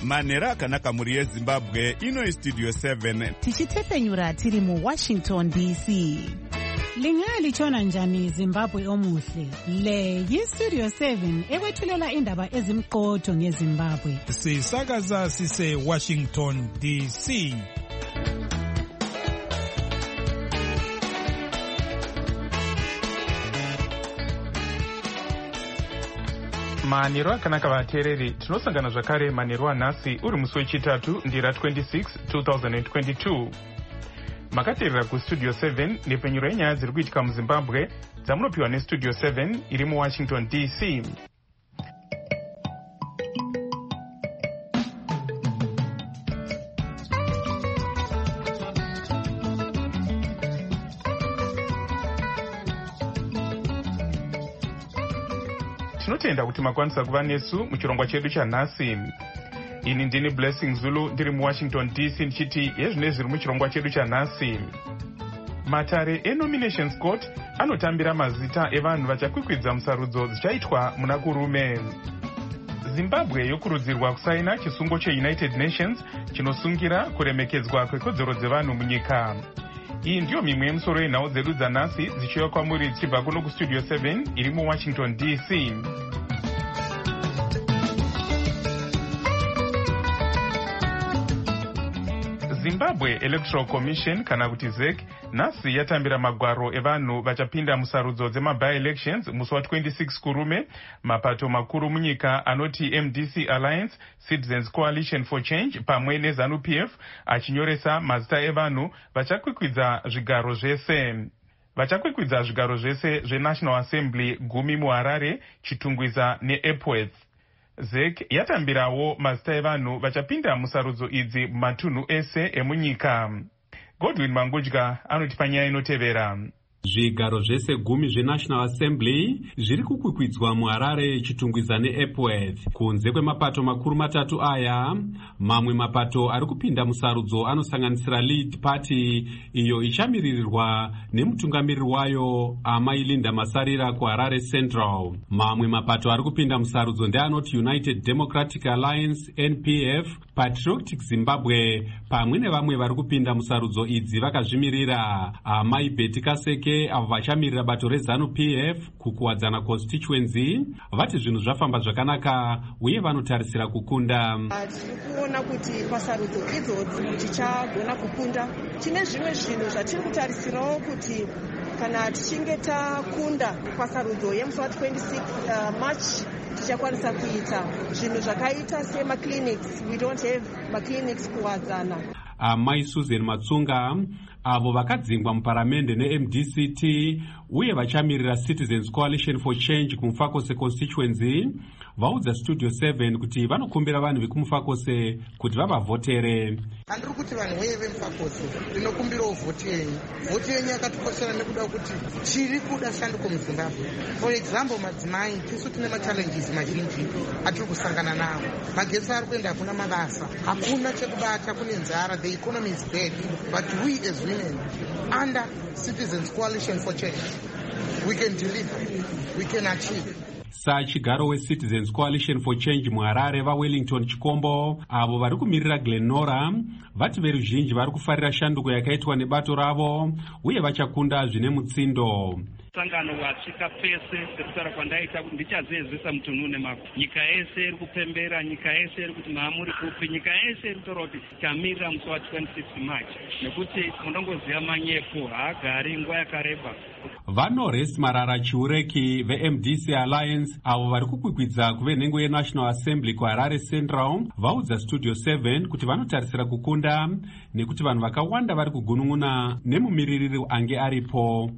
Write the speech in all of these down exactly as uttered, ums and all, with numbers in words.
manhero akanaka mhuri yezimbabwe. Ino istudio seven tichitefenyura tiri mu Washington D C. Lingalitshona njani Zimbabwe omuhle? Le yistudio seven ekwethulela indaba ezimqotho ngeZimbabwe. Sisakaza sise Washington D C. Manhero akanaka vateereri, tinosangana zvakare manhero anhasi uri musi wechitatu ndira twenty-six two thousand twenty-two. Makateerera kustudio seven nepfenyuro yenyaya dziri kuitika muZimbabwe dzamunopiwa nestudio seven iri muWashington D C. Tinotenda kuti makwanisa kuva nesu muchirongwa chedu chanhasi. Ini ndini Blessing Zulu ndiri muWashington D C ndichiti yezvine zviri muchirongwa chedu chanhasi. Matare eNominations Court anotambira mazita evanhu vachakwikwidza musarudzo dzichaitwa muna kurume. Zimbabwe yokurudzirwa kusaina chisungo cheUnited Nations chinosungira kuremekedzwa kwekodzero dzevanhu munyika. Iyi ndiyo mimwe yemusoro yenhau dzedu dzanhasi dzichiuya kwamuri dzichibva kuno kustudio seven iri muWashington D C. Zimbabwe Electoral Commission kana kuti Z E C nhasi yatambira magwaro evanhu vachapinda musarudzo dzema-by-elections musi wa twenty-six kurume. Mapato makuru munyika anoti M D C Alliance, Citizens Coalition for Change pamwe neZANU P F achinyoresa mazita evanhu vachakwikwidza zvigaro zvese. Vachakwikwidza zvigaro zvese zveNational Assembly gumi muHarare, Chitungwiza neEpworth. Z E C yatambirawo mazita evanhu vachapinda musarudzo idzi mumatunhu ese emunyika. Godwin Mangudya anoti panyaya inotevera. Zvigaro zvese gumi zveNational Assembly zviri kukwikwidzwa muHarare, Chitungwiza neEpworth. Kunze kwemapato makuru matatu aya, mamwe mapato ari kupinda musarudzo anosanganisira Lead Party iyo ichamirirwa nemutungamiriri wayo Amai Linda Masarira kuHarare Central. Mamwe mapato ari kupinda musarudzo ndeanoti United Democratic Alliance N P F, Patriotic Zimbabwe pamwe nevamwe vari kupinda musarudzo idzi vakazvimirira Amai Betty Kaseke avo vachamirira bato reZANU P F kukuwadzana constituency. Vati zvinhu zvafamba zvakanaka uye vanotarisira kukunda. Tiri kuona kuti pasarudzo idzodzi tichagona kukunda. Tine zvimwe zvinhu zvatiri kutarisirawo kuti kana tichinge takunda pasarudzo yemusi wa twenty-six uh, March tichakwanisa kuita zvinhu zvakaita semaclinics. We don't have maclinics kuwadzana. Amai Susan Matsunga avo vakadzingwa muparamende neM D C T uye vachamirira Citizens Coalition for Change kumufakose constituency vaudza studio seven kuti vanokumbira vanhu vekumufakose kuti vavavhotere. Handiri kuti vanhu veye vemufakose ndinokumbirawo vhoti yenyu. Vhoti yenyu yakatikoshera nekuda kuti chiri kuda shanduko muZimbabwe. For example, madzimai tisu tine machallenges mazhinji atiri kusangana nawo. Magetsi ari kuenda hakuna mabasa, hakuna chekubata, kune nzara, the economy is bad. But we as women under Citizens Coalition for Change, we can deliver, we can achieve. Sachigaro weCitizens Coalition for Change muHarare vaWellington Chikombo avo vari kumirira Glenora vati veruzhinji vari kufarira shanduko yakaitwa nebato ravo uye vachakunda zvine mutsindo. Sangano wasvika pese sekutaura kwandaita kuti ndichazezvisa mutunhu nemako. Nyika yese iri kupembera, nyika yese iri kuti maamuri kupi, nyika yese iri kutaura kuti tamirira musi wa twenty-six March nekuti munongoziva manyepo haagari nguva yakareba. VaNorest Marara Chiureki veM D C Alliance avo vari kukwikwidza kuve nhengo yeNational Assembly kuHarare Central vaudza studio seven kuti vanotarisira kukunda nekuti vanhu vakawanda vari kugunun'una nemumiririri ange aripo.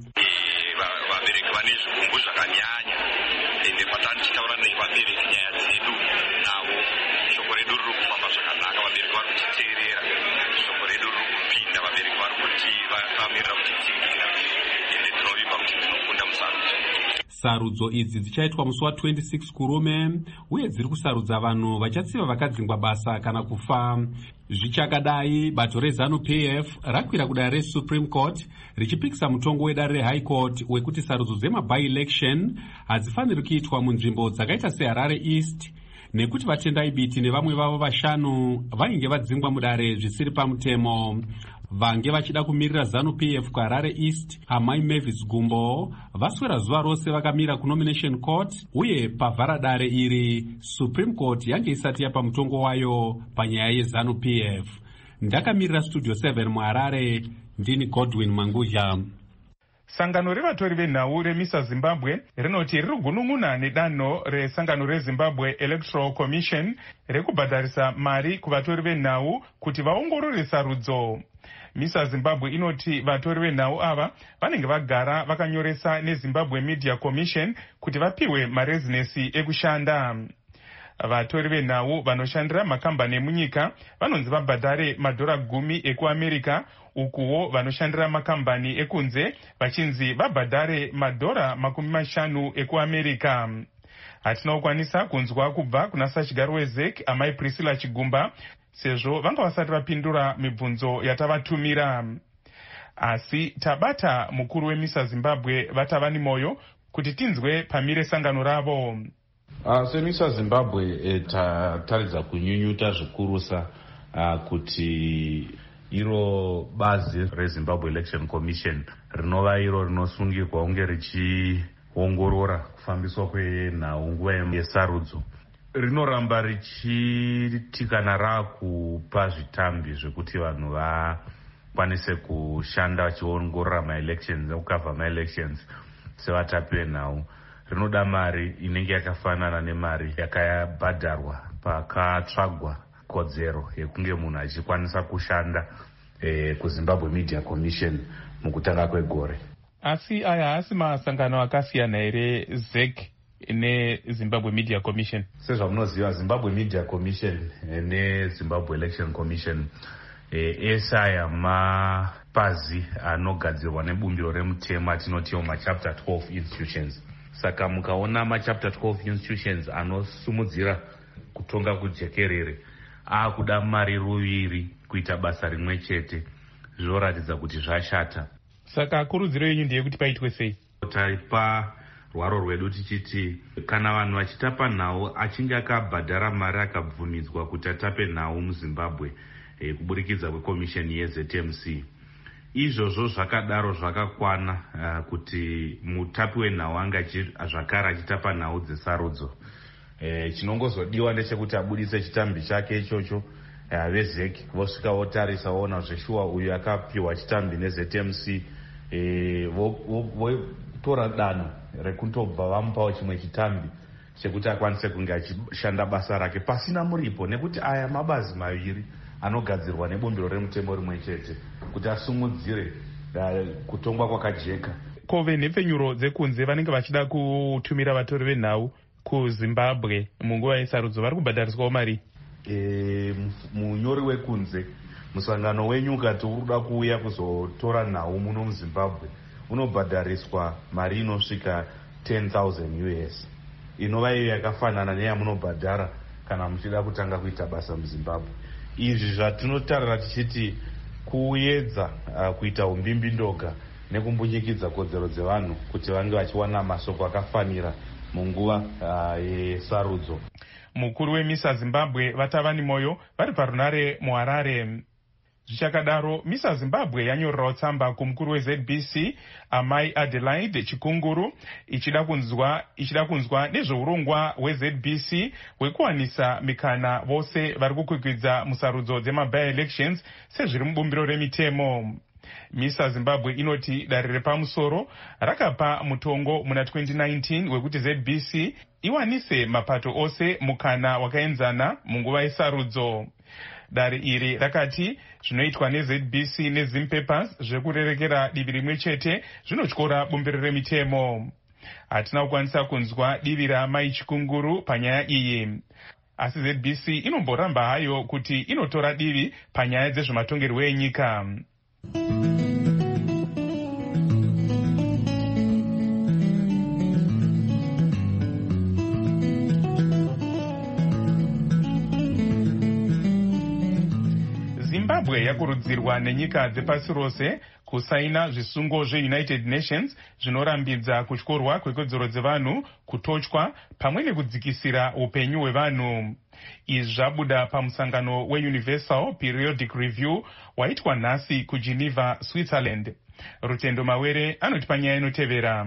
Sarudzo idzi dzichaitwa musi wa twenty-six kurume uye dziri kusarudza vanhu vachatsiva vakadzingwa basa kana kufa. Zvichakadai bato reZANU P F rakwira kudare reSupreme Court richipikisa mutongo wedare reHigh Court wekuti sarudzo dzema by election hadzifaniri kuitwa munzvimbo dzakaita seHarare East, nekuti vatendai biti nevamwe vavo vashanu vainge vadzingwa mudare zvisiri pamutemo. Vange vachida kumirira ZANU P F kuHarare East, Amai Mavis Gumbo vaswera zuva rose vakamira kunomination court, uye pavhara dare iri Supreme Court yange isati yapa mutongo wayo panyaya yeZANU P F. Ndakamirira Studio seven muHarare, ndini Godwin Manguzha. Sangano revatori venhau remisa Zimbabwe rinoti riri kugunun'una nedanho resangano reZimbabwe Electoral Commission rekubhadharisa mari kuvatori venhau kuti vaongorore sarudzo. Misa Zimbabwe inoti vatori venhau ava vanenge vagara vakanyoresa neZimbabwe Media Commission kuti vapiwe marezinesi ekushanda. Vatori venhau vanoshandira makambani emunyika vanonzi vabhadhare madhora gumi ekuAmerica, ukuwo vanoshandira makambani ekunze vachinzi vabhadhare madhora makumi mashanu ekuAmerica. Hatina kukwanisa kunzwa kubva kuna sachigaro weZEC Amai Priscilla Chigumba sezvo vanga vasati vapindura mibvunzo yatavatumira. Asi tabata mukuru wemisa Zimbabwe Vatavani Moyo kuti tinzwe pamire sangano ravo. Uh, semisa Zimbabwe eh, tataridza kunyunyuta zvikurusa uh, kuti iro bazi reZimbabwe Election Commission rinova iro rinosungirwa kunge richiongorora kufambiswa kwenhau nguva yesarudzo rinoramba richitikana rakupa zvitambi zvekuti vanhu vakwanise kushanda vachiongorora maelections nekukavha maelections sevatapi venhau. Rinoda mari inenge yakafanana nemari yakabhadharwa pakatsvagwa kodzero yekunge munhu achikwanisa kushanda eh, kuZimbabwe Media Commission mukutanga kwegore. Asi aya haasi masangano akasiyana here ZEC neZimbabwe Media Commission? Sezvamunoziva Zimbabwe Media Commission neZimbabwe Election Commission eh, ese aya mapazi anogadzirwa nebumbiro remutemo atinotiwo machapter twelve institutions. Saka mukaona machapter twelve institutions anosumudzira kutonga kujekerere akuda mari ruviri kuita basa rimwe chete, zvoratidza kuti zvashata. Saka kurudziro yenyu ndeyekuti paitwe sei? Taipa rwaro rwedu tichiti kana vanhu vachitapa nhau achinge akabhadhara mari akabvumidzwa kuti atape nhau muZimbabwe e, kuburikidza kwekomisheni yeZ M C, izvozvo zvakadaro zvakakwana uh, kuti mutapi wenhau anga zvakare achitapa nhau dzesarudzo. E, chinongozodiwa ndechekuti abudise chitambi chake ichocho uh, veZEC vosvika votarisa voona zveshuwa uyu akapiwa chitambi neZ M C, e, votora danho rekutobva vamupawo chimwe chitambi chekuti akwanise kunge achishanda basa rake pasina muripo, nekuti aya mabazi maviri anogadzirwa nebumbiro remutemo rimwe chete kuti asumudzire uh, kutongwa kwakajeka. Ko venhepfenyuro dzekunze vanenge vachida kutumira vatori venhau kuZimbabwe munguva yesarudzo vari kubhadhariswawo mari? E, munyori wekunze musangano wenyu ukati urikuda kuuya kuzotora nhau muno muZimbabwe unobhadhariswa mari inosvika ten thousand U S, inova iyo yakafanana neyamunobhadhara kana muchida kutanga kuita basa muZimbabwe. Izvi zvatinotarira tichiti kuedza uh, kuita umbimbi ndoga nekumbunyikidza kodzero dzevanhu kuti vange vachiwana masoko akafanira munguva uh, yesarudzo. Mukuru wemisa Zimbabwe Vatavani Moyo vari parunare muHarare. Zvichakadaro, misa Zimbabwe yanyorerawo tsamba kumukuru weZ B C Amai Adelaide Chikunguru ichida kunzwa ichida kunzwa nezveurongwa hweZ B C hwekuwanisa mikana vose vari kukwikwidza musarudzo dzemaby elections sezviri mubumbiro remitemo. Misa Zimbabwe inoti dare repamusoro rakapa mutongo muna twenty nineteen wekuti Z B C iwanise mapato ose mukana wakaenzana munguva yesarudzo. Dare iri rakati zvinoitwa neZ B C neZim Papers zvekurerekera divi rimwe chete zvinotyora bumbiro remitemo. Hatina kukwanisa kunzwa divi raMai Chikunguru panyaya iyi. Asi Z B C inomboramba hayo kuti inotora divi panyaya dzezvematongerwo enyika. Zimbabwe yakurudzirwa nenyika dzepasi rose kusaina zvisungo zveunited nations zvinorambidza kutyorwa kwekodzero dzevanhu, kutochwa pamwe nekudzikisira upenyu hwevanhu. Izvi zvabuda pamusangano weUniversal Periodic Review waitwa nhasi kuGeneva, Switzerland. Rutendo Mawere anotipa nyaya inotevera.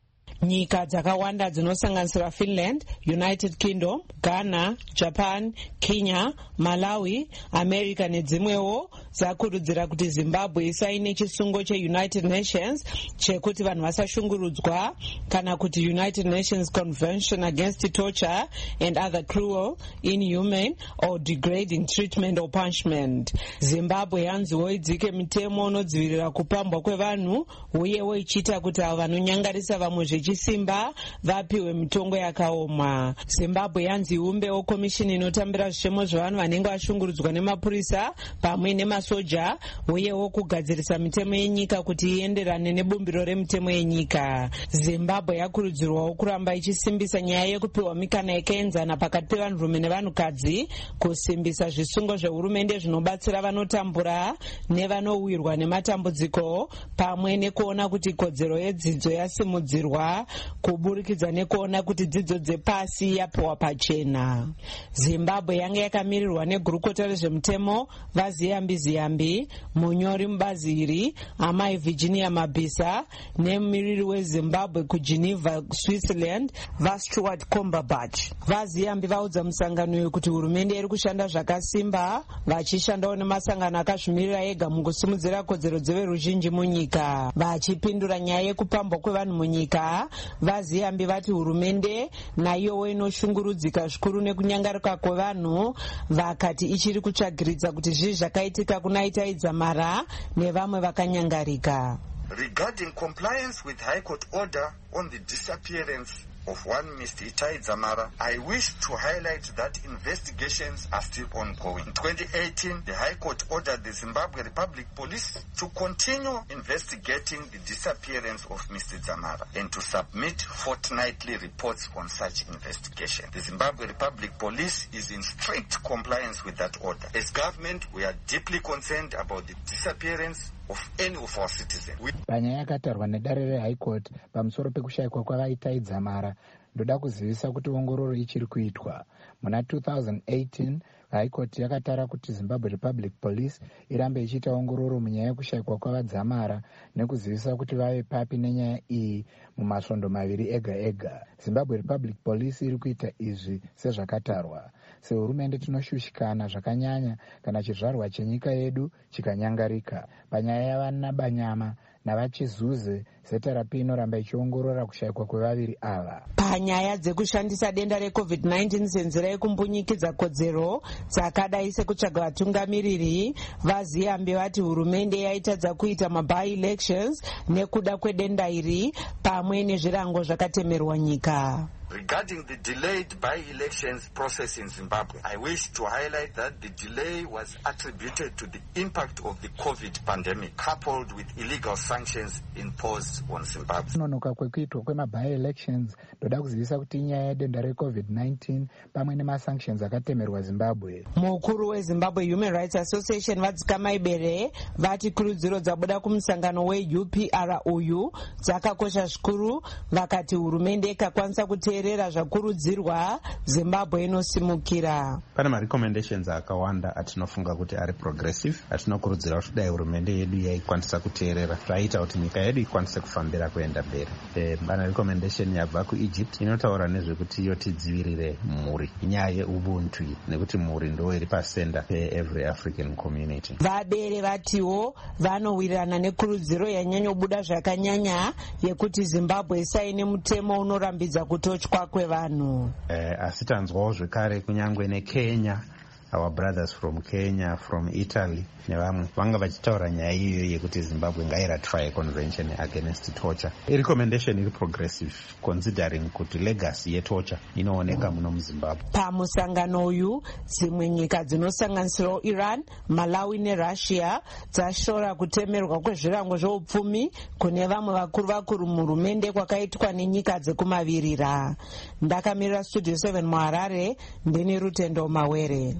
Nyika dzakawanda dzinosanganisira Finland, United Kingdom, Ghana, Japan, Kenya, Malawi, America nedzimwewo dzakurudzira kuti Zimbabwe isaine chisungo cheUnited Nations chekuti vanhu vasashungurudzwa kana kuti United Nations Convention Against Torture and Other Cruel, Inhumane or Degrading Treatment or Punishment. Zimbabwe yanziwo idzike mitemo unodzivirira kupambwa kwevanhu uyewo ichiita kuti avo vanonyangarisa vamwe zvechisimba vapiwe mitongo yakaoma. Zimbabwe yanzi iumbewo komishini inotambira zvishemo zvevanhu vanenge vashungurudzwa nemapurisa pamwe nemasoja uyewo kugadzirisa mitemo yenyika kuti ienderane nebumbiro remitemo yenyika. Zimbabwe yakurudzirwawo kuramba ichisimbisa nyaya yekupiwa mikana yakaenzana pakati pevanhurume nevanhukadzi, kusimbisa zvisungo zvehurumende zvinobatsira vanotambura nevanowirwa nematambudziko, pamwe nekuona kuti kodzero yedzidzo yasimudzirwa kuburikidza nekuona kuti dzidzo dzepasi yapiwa pachena. Zimbabwe yanga yakamirirwa negurukota rezvemutemo vaZiyambi Ziyambi, munyori mubazi iri amai Virginia Mabisa nemumiriri weZimbabwe kuGeneva, Switzerland vaStuart Kombabatch. VaZiyambi vaudza musangano uyu kuti hurumende iri kushanda zvakasimba vachishandawo nemasangano akazvimirira ega mukusimudzira kodzero dzeveruzhinji munyika. Vachipindura nyaya yekupambwa kwevanhu munyika, vaZiyambi vati hurumende naiyowo inoshungurudzika zvikuru nekunyangarika kwevanhu, vakati ichiri kutsvagiridza kuti zvii zvakaitika kuna Itai Dzamara nevamwe vakanyangarika. Regarding compliance with High Court order on the disappearance of one Mister Itai Dzamara, I wish to highlight that investigations are still ongoing. In twenty eighteen, the High Court ordered the Zimbabwe Republic Police to continue investigating the disappearance of Mister Dzamara and to submit fortnightly reports on such investigation. The Zimbabwe Republic Police is in strict compliance with that order. As government, we are deeply concerned about the disappearance of any of our citizens. Panyaya yakatarwa nedare reHigh Court pamusoro pekushayikwa kwavaItai Dzamara, ndoda kuzivisa kuti ongororo ichiri kuitwa. Muna two thousand eighteen, High Court yakatara kuti Zimbabwe Republic Police irambe ichiita ongororo munyaya yekushayikwa kwavadzamara nekuzivisa kuti vave papi nenyaya iyi mumasvondo maviri ega ega. Zimbabwe Republic Police iri kuita izvi sezvakatarwa. Sehurumende tinoshushikana zvakanyanya kana chizvarwa chenyika yedu chikanyangarika panyaya yavana Banyama navachizuze zeta rapi inoramba ichiongorora kushayikwa kwevaviri ava. Panyaya dzekushandisa denda reCovid nineteen senzera yekumbunyikidza kodzero dzakadai sekutsvaga vatungamiriri, vaZiyambi vati hurumende yaitadza kuita maby elections nekuda kwedenda iri pamwe nezvirango zvakatemerwa nyika. Regarding the delayed by-elections process in Zimbabwe, I wish to highlight that the delay was attributed to the impact of the COVID pandemic coupled with illegal sanctions imposed on Zimbabwe. Kunonoka kwekuitwa kwemaby-elections ndoda kuzivisa kuti inyaya yedenda reCovid nineteen pamwe nemasanctions akatemerwa Zimbabwe. Mukuru weZimbabwe Human Rights Association vadzika Ibere vati kurudziro dzabuda kumusangano weU P R uyu dzakakosha zvikuru, vakati hurumende ikakwanisa kuti rera zvakurudzirwa Zimbabwe inosimukira. Pane ma-recommendations akawanda atinofunga kuti ari progressive, atinokurudzira kuti dai hurumende yedu yaikwanisa kuteerera zvaita kuti nyika yedu ikwanise kufambira kuenda mberi. E, pane recommendation yabva kuEgypt inotaura nezvekuti iyo tidzivirire mhuri, inyaya yeubuntu nekuti mhuri ndo iri pasenda pe-every African community. Vabere vatiwo vanowirirana nekurudziro yanyanyobuda zvakanyanya yekuti Zimbabwe isaine mutemo unorambidza kutochwa kwevanhu. Eh, asi tanzwawo zvekare kunyangwe neKenya, our brothers from Kenya, from Italy nevamwe vanga vachitaura nyaya iyo yekuti Zimbabwe ngairatify convention against torture. I recommendation iri progressive considering kuti legacy yetorture inooneka muno muZimbabwe. Pamusangano uyu dzimwe nyika dzinosanganisira Iran, Malawi neRussia dzashora kutemerwa kwezvirango zveupfumi kune vamwe vakuru vakuru muhurumende kwakaitwa nenyika dzekumavirira. Ndakamirira Studio seven muHarare, ndini Rutendo Mawere.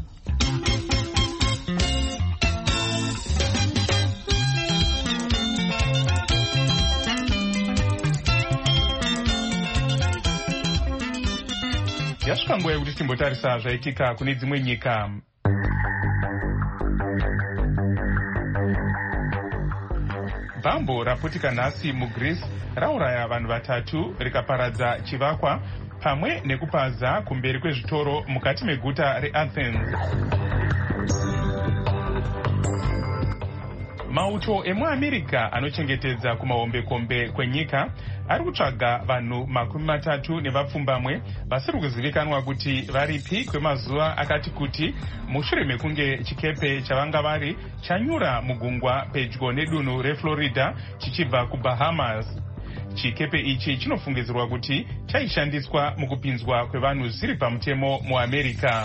Yasvika nguva yekuti timbotarisa zvaitika kune dzimwe nyika. Bhambo raputika nhasi muGreece rauraya vanhu vatatu rikaparadza chivakwa pamwe nekupaza kumberi kwezvitoro mukati meguta reAthens. Mauto emuAmerica anochengetedza kumahombekombe kwenyika ari kutsvaga vanhu makumi matatu nevapfumbamwe vasiri kuzivikanwa kuti varipi kwemazuva akati kuti mushure mekunge chikepe chavanga vari chanyura mugungwa pedyo nedunhu reFlorida chichibva kuBahamas. Chikepe ichi chinofungidzirwa kuti chaishandiswa mukupinzwa kwevanhu zvisiri pamutemo muAmerica.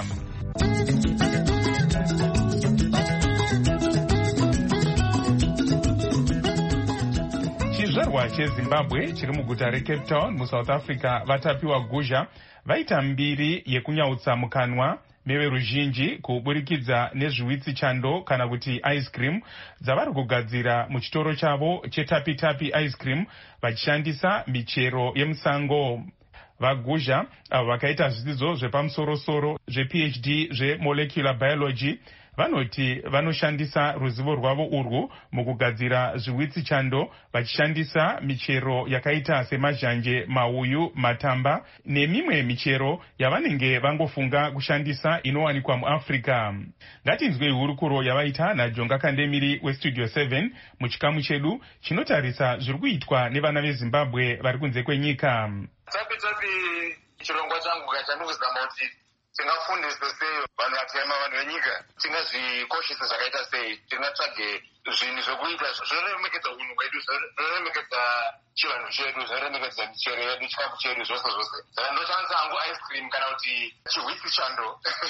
Chizvarwa cheZimbabwe chiri muguta reCape Town muSouth Africa vatapiwa guzha vaita mbiri yekunyautsa mukanwa meveruzhinji kuburikidza nezviwitsi chando kana kuti ice cream dzavari kugadzira muchitoro chavo chetapitapi ice cream vachishandisa michero yemusango. Vaguzha avo vakaita zvidzidzo zvepamusoro-soro zvePhD zvemolecular biology vanoti vanoshandisa ruzivo rwavo urwu mukugadzira zviwitsi chando vachishandisa michero yakaita semazhanje, mauyu, matamba nemimwe michero yavanenge vangofunga kushandisa inowanikwa muAfrica. Ngatinzwei hurukuro yavaita naJonga Kandemiri weStudio seven muchikamu chedu chinotarisa zviri kuitwa nevana veZimbabwe vari kunze kwenyika. Tapi tapi chirongwa changu chandikuzama kuti tingafundise sei vanhu vatema, vanhu venyika, tingazvikoshesa zvakaita sei, tingatsvage zvinhu zvokuita zvinoremekedza unhu hwedu, zvinoremekedza chivanhu chedu, zvinoremekedza michero yedu, chikafu chedu, zvose zvose. Saka ndoshandisa hangu ice cream kana kuti chihwitsi chando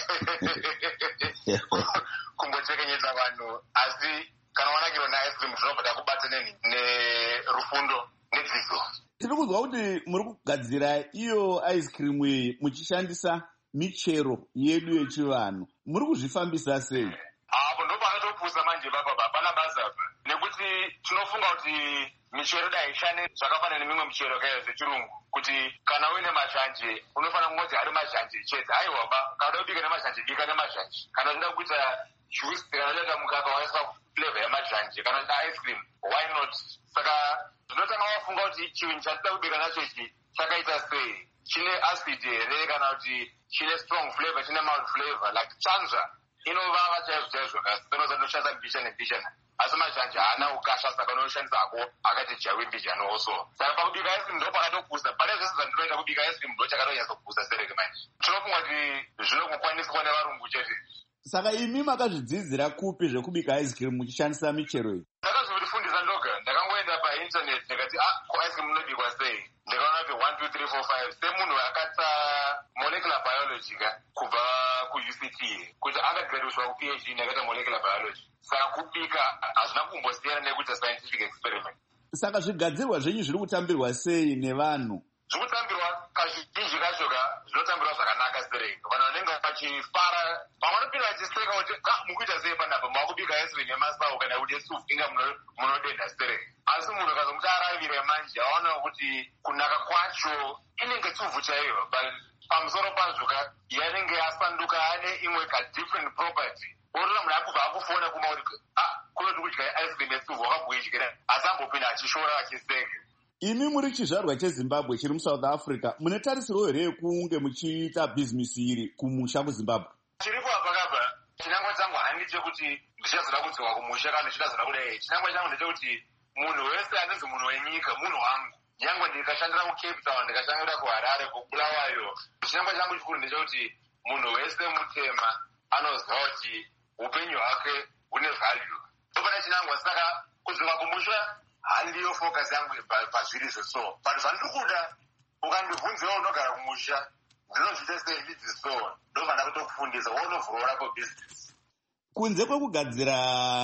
kumbochekenyedza vanhu, asi kana wanakirwa neice cream zvinobva takubata neni nerufundo nedzidzo. Tiri kuzwa kuti muri kugadzira iyo ice cream iyi muchishandisa michero yedu yechivanhu. Muri kuzvifambisa sei? Apo ndo panotopfusa manje baba, hapana basa apa, nekuti tinofunga kuti michero dai ishane zvakafanana nemimwe michero kaya zvechirungu, kuti kana uine mazhanje unofanira kungoti hari mazhanje chete. Aiwa ba, kana uda kubika nemazhanje bika nemazhanje, kana uda kuita juice, kana uda mukaka waiswa flavor yamazhanje, kana uda ice cream, why not? Saka zvinotanga wafunga kuti chinhu chatida kubika nacho ichi chakaita sei, chine acid here kana kuti chine strong flavor, chine mild flavor, like chanza inovava chaizvo chaizvo kasi tonoza tinoshandisa mbishana mbishana, asi mazhanje haana ukasha, saka unoshandisa ako akati jawi mbishana also. Saka pakubika ice cream ndo pakatokusa, pane zvese zvandinoita kubika ice cream ndo chakatonyatsokusa sereke manje. Tinofunga kuti zvinokukwaniswa nevarungu chete. Saka imi makazvidzidzira kupi zvekubika ice cream muchishandisa michero iyi? Ndakazvifundisa ndoga, ndakangoenda painternet ndikati ah, ko ice cream inobikwa sei, ndikaona kuti one two three four five semunhu akatsa molecular biology ka kubva kuU C T kuti akagraduatwa kuPhD ndakaita molecular biology. Saka kubika hazvina kumbosiyana nekuita scientific experiment. Saka zvigadzirwa zvenyu zviri kutambirwa sei nevanhu? Zviri kutambirwa kazhinji kacho ka zvinotambirwa zvakanaka sereke, vanhu vanenge vachifara, vamwe vanopinda vachiseka kuti mukuita sei panapa, makubika ice cream yemasawu kana kuti yesupu inga munodenda sereke. Asi munhu akazomuti aravire manje aona kuti kunaka kwacho inenge tsuvhu chaiyo, but pamusoro pazvo ka yanenge yasanduka ane imwe ka different property. Orola munhu akubva akufona kuma kuti ah, kunoti kudya ice cream yetsuvhu wakabhuidyira, asi ambopinda achishora achiseka. Imi muri chizvarwa cheZimbabwe chiri muSouth Africa, mune tarisiro here yekunge muchiita bhizinesi iri kumusha kuZimbabwe? Chiripo apa kapa, chinangwa changu handi chekuti ndichazoda kudzoka kumusha kana ndichazoda kudai. Chinangwa changu ndechekuti munhu wese anonzi munhu wenyika munhu wangu. Nyangwe ndikashandira kuCape Town, ndikashandira kuHarare, kuBulawayo, chinangwa changu chikuru ndechekuti munhu wese mutema anoziva kuti upenyu hwake hune value. Ndopana chinangwa, saka kudzoka kumusha handiyo focus yangu pazviri zveso. But zvandiri kuda, ukandibvunzawo unogara kumusha, ndinozviita sei ndidzi so, ndofana kutokufundisa wontovhura rako business. Kunze kwekugadzira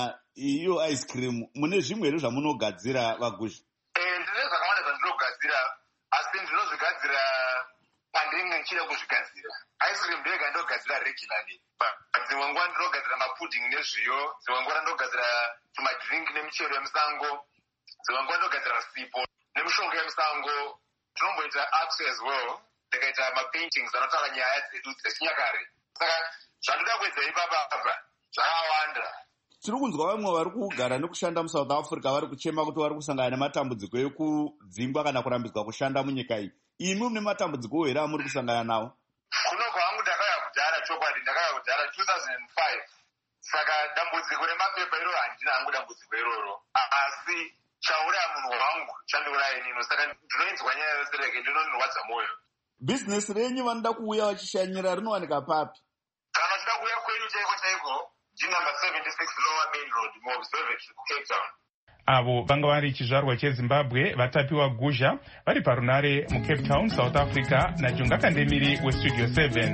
iyo ice cream, mune zvimwe here zvamunogadzira vaguzha? Eh, ndine zvakawanda zvandinogadzira, asi ndinozvigadzira pandinenge ndichida kuzvigadzira. Ice cream ndega ndinogadzira regularly. Dzimwe nguva ndinogadzira mapudding nezviyo, dzimwe nguva ndinogadzira tumadrink nemichero yemusango, dzimwe nguva ndinogadzira sipo nemishonga yemusango. Tinomboita arts as well. ikaita mapaintings anotaura nyaya dzedu dzechinyakare. Saka zvandoda kuedza ipapa zvakawanda. Tiri kunzwa vamwe vari kugara nekushanda muSouth Africa vari kuchema kuti vari kusangana nematambudziko ekudzingwa kana kurambidzwa kushanda munyika iyi. Imi mune matambudziko here amuri kusangana nawo? Kuno kwangu ndakauya kudhara chokwadi, ndakauya kudhara two thousand five. Saka dambudziko remapepa iroro handina hangu dambudziko iroro. Asi chauraya munhu wangu chandiuraya nino, saka ndinoinzwa nyaya yose rege ndinonirwadza mwoyo. Bhizinesi renyu vanoda kuuya vachishanyira rinowanika papi? Kana tida kuuya kwenyu chaiko chaiko, G number seventy-six Lower Main Road, mu Observatory, Cape Town. Avo vanga vari chizvarwa cheZimbabwe vatapiwa guzha vari parunare muCape Town, South Africa naJunga Kandemiri weStudio seven.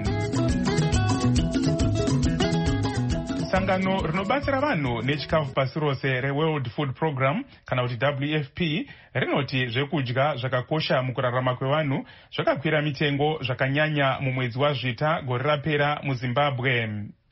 Sangano rinobatsira vanhu nechikafu pasi rose reWorld Food Program kana kuti W F P rinoti zvekudya zvakakosha mukurarama kwevanhu zvakakwira mitengo zvakanyanya mumwedzi wazvita gore rapera muZimbabwe.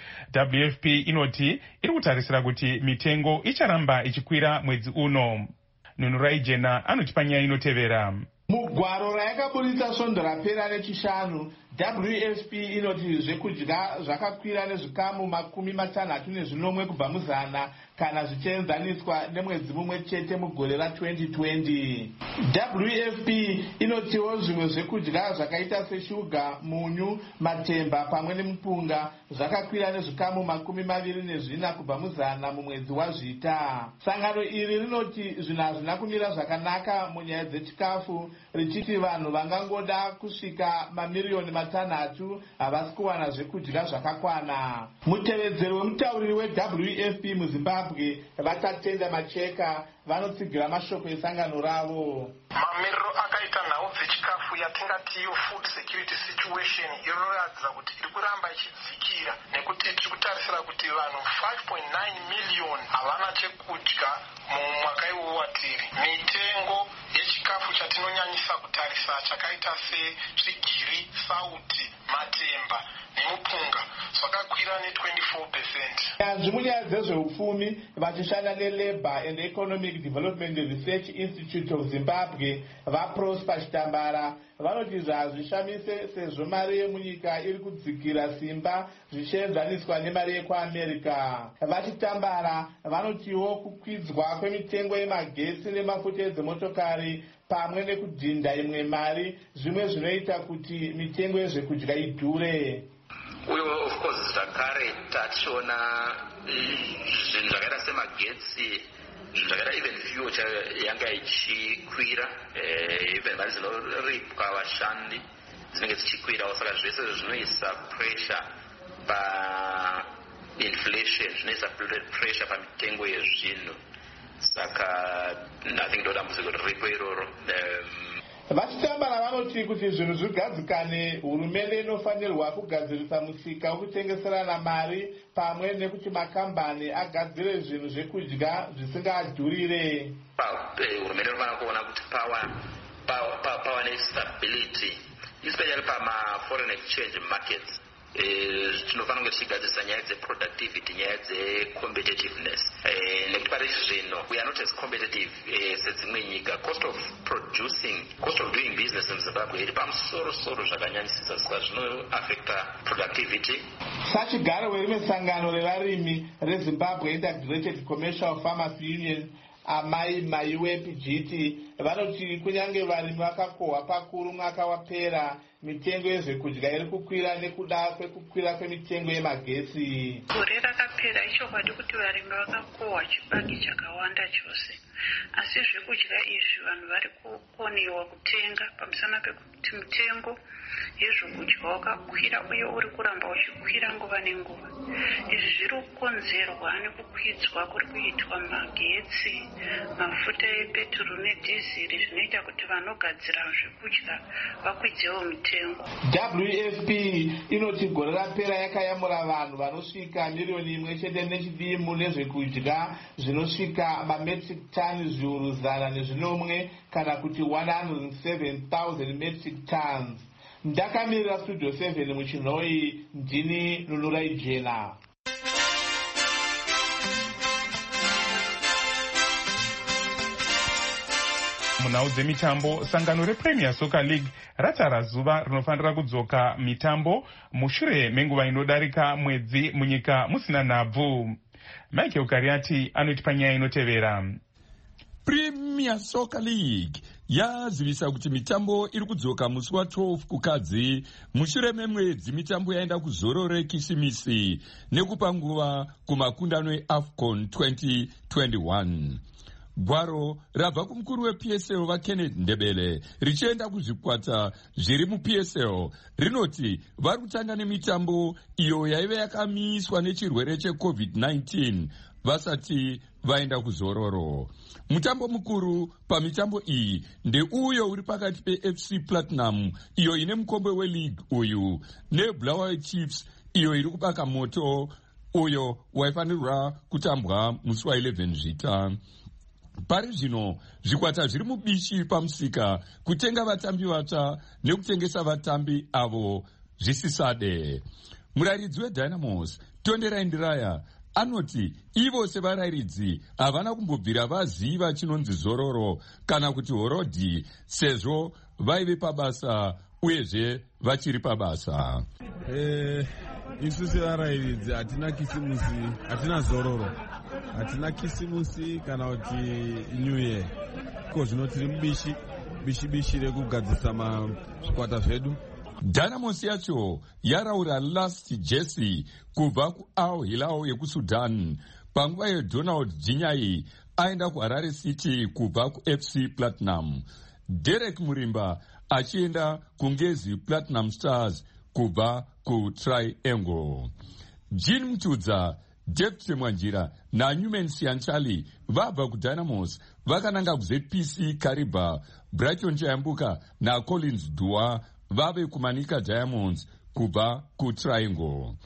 W F P inoti iri kutarisira kuti mitengo icharamba ichikwira mwedzi uno. Nunurai Jena anoti panyaya inotevera. Mugwaro rayakaburitsa svondo rapera nechishanu, W F P inoti zvekudya zvakakwira nezvikamu makumi matanhatu nezvinomwe kubva muzana kana zvichienzaniswa nemwedzi mumwe chete mugore ra-twenty twenty. W F P inotiwo zvimwe zvekudya zvakaita seshuga, munyu, matemba pamwe nemupunga zvakakwira nezvikamu makumi maviri nezvina kubva muzana mumwedzi wazvita. Sangano iri rinoti zvinhu hazvina kumira zvakanaka munyaya dzechikafu, richiti vanhu vangangoda kusvika mamiriyoni matanhatu havasi kuwana zvekudya zvakakwana. Mutevedzeri wemutauriri weW F P muZimbabwe vatatenda Macheka vanotsigira mashoko esangano ravo. Mamiriro akaita nhau dzechikafu yatingati iyo food security situation inoratidza kuti iri kuramba ichidzikira nekuti tiri kutarisira kuti vanhu five point nine million havana chekudya mumwaka iwowo watiri. Mitengo yechikafu chatinonyanyisa kutarisa chakaita setsvigiri, sauti, matemba nemupunga zvakakwira ne-twenty-four percent. Yanzvi munyaya dzezveupfumi vachishanda neLabour and Economic Development Research Institute of Zimbabwe vaProsper Chitambara vanoti zvazvishamise sezvo mari yemunyika iri kudzikira simba zvichienzaniswa nemari yekuAmerica. VaChitambara vanotiwo kukwidzwa kwemitengo yemagetsi nemafuta edzimotokari pamwe nekudhinda imwe mari zvimwe zvinoita kuti mitengo yezvekudya idhure. Uyo of course zvakare tachiona zvinhu zvakaita semagetsi, zvinhu zvakaita even fuel yanga ichikwira, even mari dzinoripwa vashandi dzinenge dzichikwirawo, saka zvese zvinoisa pressure painflation, zvinoisa pressure pamitengo yezvinhu. Saka I think ndodambudziko riripo iroro. Vachitambara vanoti kuti zvinhu zvigadzikane, hurumende inofanirwa kugadzirisa musika wekutengeserana mari pamwe nekuti makambani agadzire zvinhu zvekudya zvisingadhurire. Hurumende inofanira kuona kuti pava nestability, especially pama-foreign exchange markets. Tinofanira kunge tichigadzirisa nyaya dzeproductivity, nyaya dzecompetitiveness, nekuti pari zvino we are not as competitive sedzimwe nyika. Cost of producing, cost of doing business in Zimbabwe iri pamusoro-soro zvakanyanyisisa, saka zvinoaffecta productivity. Sachigaro werimwe sangano revarimi reZimbabwe Integrated Commercial Farmers Union Amai Maiwe Pijiti vanoti kunyange varimi vakakohwa pakuru mwaka wapera, mitengo yezvekudya iri kukwira nekuda kwekukwira kwemitengo yemagetsi. Gore rakapera ichokwadi kuti varimi vakakohwa chibage chakawanda chose, asi zvekudya izvi vanhu vari kukoniwa kutenga pamusana pekuti mitengo yezvokudya wakakwira uye uri kuramba uchikwira nguva nenguva. Izvi zviri kukonzerwa nekukwidzwa kuri kuitwa magetsi, mafuta epeturu nedhiziri, zvinoita kuti vanogadzira zvekudya vakwidzewo mitengo. W F P inoti gore rapera yakayamura vanhu vanosvika miriyoni imwe chete nechidimu nezvekudya zvinosvika mametric ton zviuru zana nezvinomwe kana kuti one hundred seven thousand metric tons. Ndakamirira Studio seven muchinhoi, ndini Nunurai Jena. munhau dzemitambo, sangano repremier soccer league ratara zuva rinofanira kudzoka mitambo mushure menguva inodarika mwedzi munyika musina nhabvu. Michael Kariati anoti panyaya inotevera. Premier Soccer League yazivisa kuti mitambo iri kudzoka musi wa twelve kukadzi mushure memwedzi mitambo yaenda kuzorore kisimisi nekupa nguva kumakundano eAFCON twenty twenty-one. Gwaro rabva kumukuru weP S L vaKenneth Ndebele richienda kuzvikwata zviri muP S L rinoti vari kutanga nemitambo iyo yaive yakamiswa nechirwere checovid nineteen vasati vaenda kuzororo. Mutambo mukuru pamitambo iyi ndeuyo uri pakati peF C Platinum iyo ine mukombe weleague uyu neBulawayo Chiefs iyo iri kubaka moto uyo waifanirwa kutambwa musi wa eleven zvita. Pari zvino zvikwata zviri mubishi pamusika kutenga vatambi vatsva nekutengesa vatambi avo zvisisade. Murayiridzi weDynamos Tonderai Ndiraya anoti ivo sevarayiridzi havana kumbobvira vaziva chinonzi zororo kana kuti horodhi sezvo vaive pabasa uyezve vachiri pabasa. Eh, isu sevarayiridzi hatina kisimusi, hatina zororo, hatina kisimusi kana kuti new year. Ko zvino tiri mubishi bishi bishi rekugadzisa mazvikwata zvedu. Dynamos yacho yaraura last jersey kubva kuAl Hilal yekuSudan panguva yeDonald Jinyai aenda kuHarare City kubva kuF C Platinum. Derek Murimba achienda kungezi Platinum Stars kubva kuTriangle. Jean Mtudza, Jeff Mwanjira naNewman Sianchali vabva kuDynamos vakananga kuZ P C Kariba. Brighton Chayambuka naCollins Dua vave kumanika Diamonds kubva kuTriangle.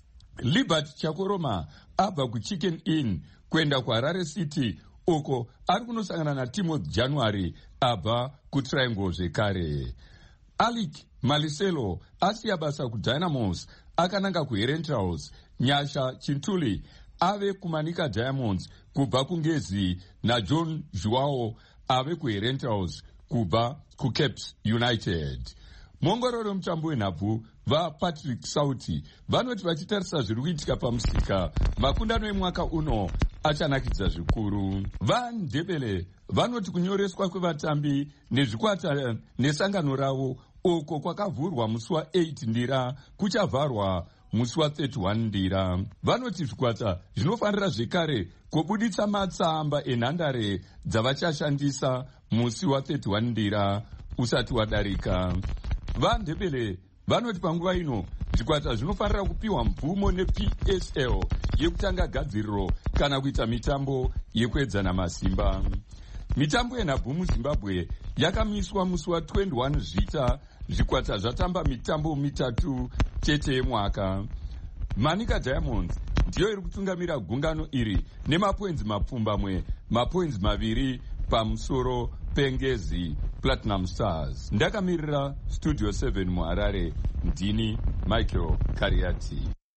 Libert Chakoroma abva kuChicken Inn kuenda kuHarare City uko ari kunosangana naTimothy January abva kuTriangle zvekare. Alec Maliselo asiya basa kuDynamos akananga kuHerentals. Nyasha Chintuli ave kumanika Diamonds kubva kungezi naJohn Joao ave kuHerentals kubva kuCaps United. Muongororo mutambo wenhabvu vaPatrick Sauti vanoti vachitarisa zviri kuitika pamusika makundano emwaka uno achanakidza zvikuru. VaNdebele vanoti kunyoreswa kwevatambi nezvikwata nesangano ravo uko kwakavhurwa musi wa eight Ndira kuchavharwa musi wa thirty-one Ndira. Vanoti zvikwata zvinofanira zvekare kubuditsa matsamba enhandare dzavachashandisa musi wa thirty-one Ndira usati wadarika. VaNdebele vanoti panguva ino zvikwata zvinofanira kupiwa mvumo neP S L yekutanga gadziriro kana kuita mitambo yekuedzana masimba. Mitambo yenhabvu muZimbabwe yakamiswa musi wa twenty-one Zvita zvikwata zvatamba mitambo mitatu chete yemwaka. Manika Diamonds ndiyo iri kutungamira gungano iri nemapoinzi mapfumbamwe, mapoinzi maviri pamusoro pengezi Platinum Stars. Ndakamirira Studio seven muHarare, ndini Michael Kariati.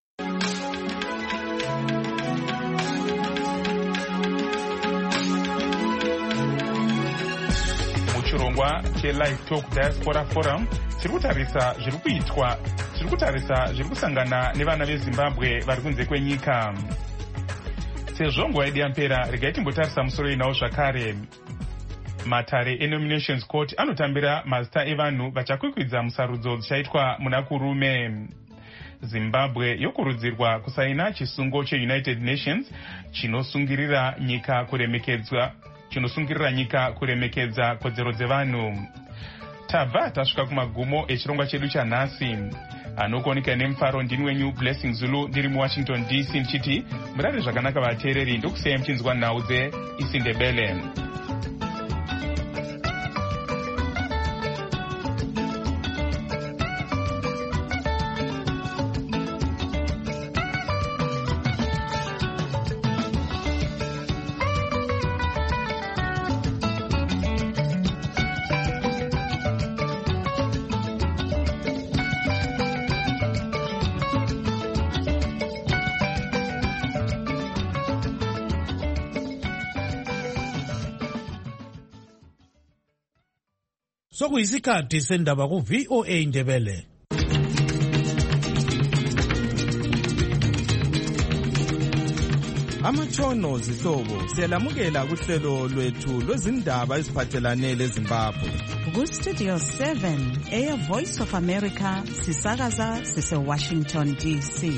Muchirongwa cheLive Talk Diaspora Forum chiri kutarisa zviri kuitwa chiri kutarisa zviri kusangana nevana veZimbabwe vari kunze kwenyika. Sezvo nguva yedu yapera, regai timbotarisa musoro inawo zvakare. Matare eNominations Court anotambira mazita evanhu vachakwikwidza musarudzo dzichaitwa muna kurume. Zimbabwe yokurudzirwa kusaina chisungo cheUnited Nations chinosungirira nyika kuremekedzwa chinosungirira nyika kuremekedza kodzero dzevanhu. Tabva tasvika kumagumo echirongwa chedu chanhasi. Anokuoneka nemufaro ndini wenyu Blessing Zulu ndiri muWashington D C ndichiti murare zvakanaka vateereri, ndokusiyai muchinzwa nhau dzeIsindebele. sokuyisikhathi sendaba ku-V O A Ndebele. Amatshono zihlobo siyalamukela kuhlelo lwethu lwezindaba eziphathelane leZimbabwe. Ku-Studio seven, Air Voice of America, sisakaza sise-Washington D C.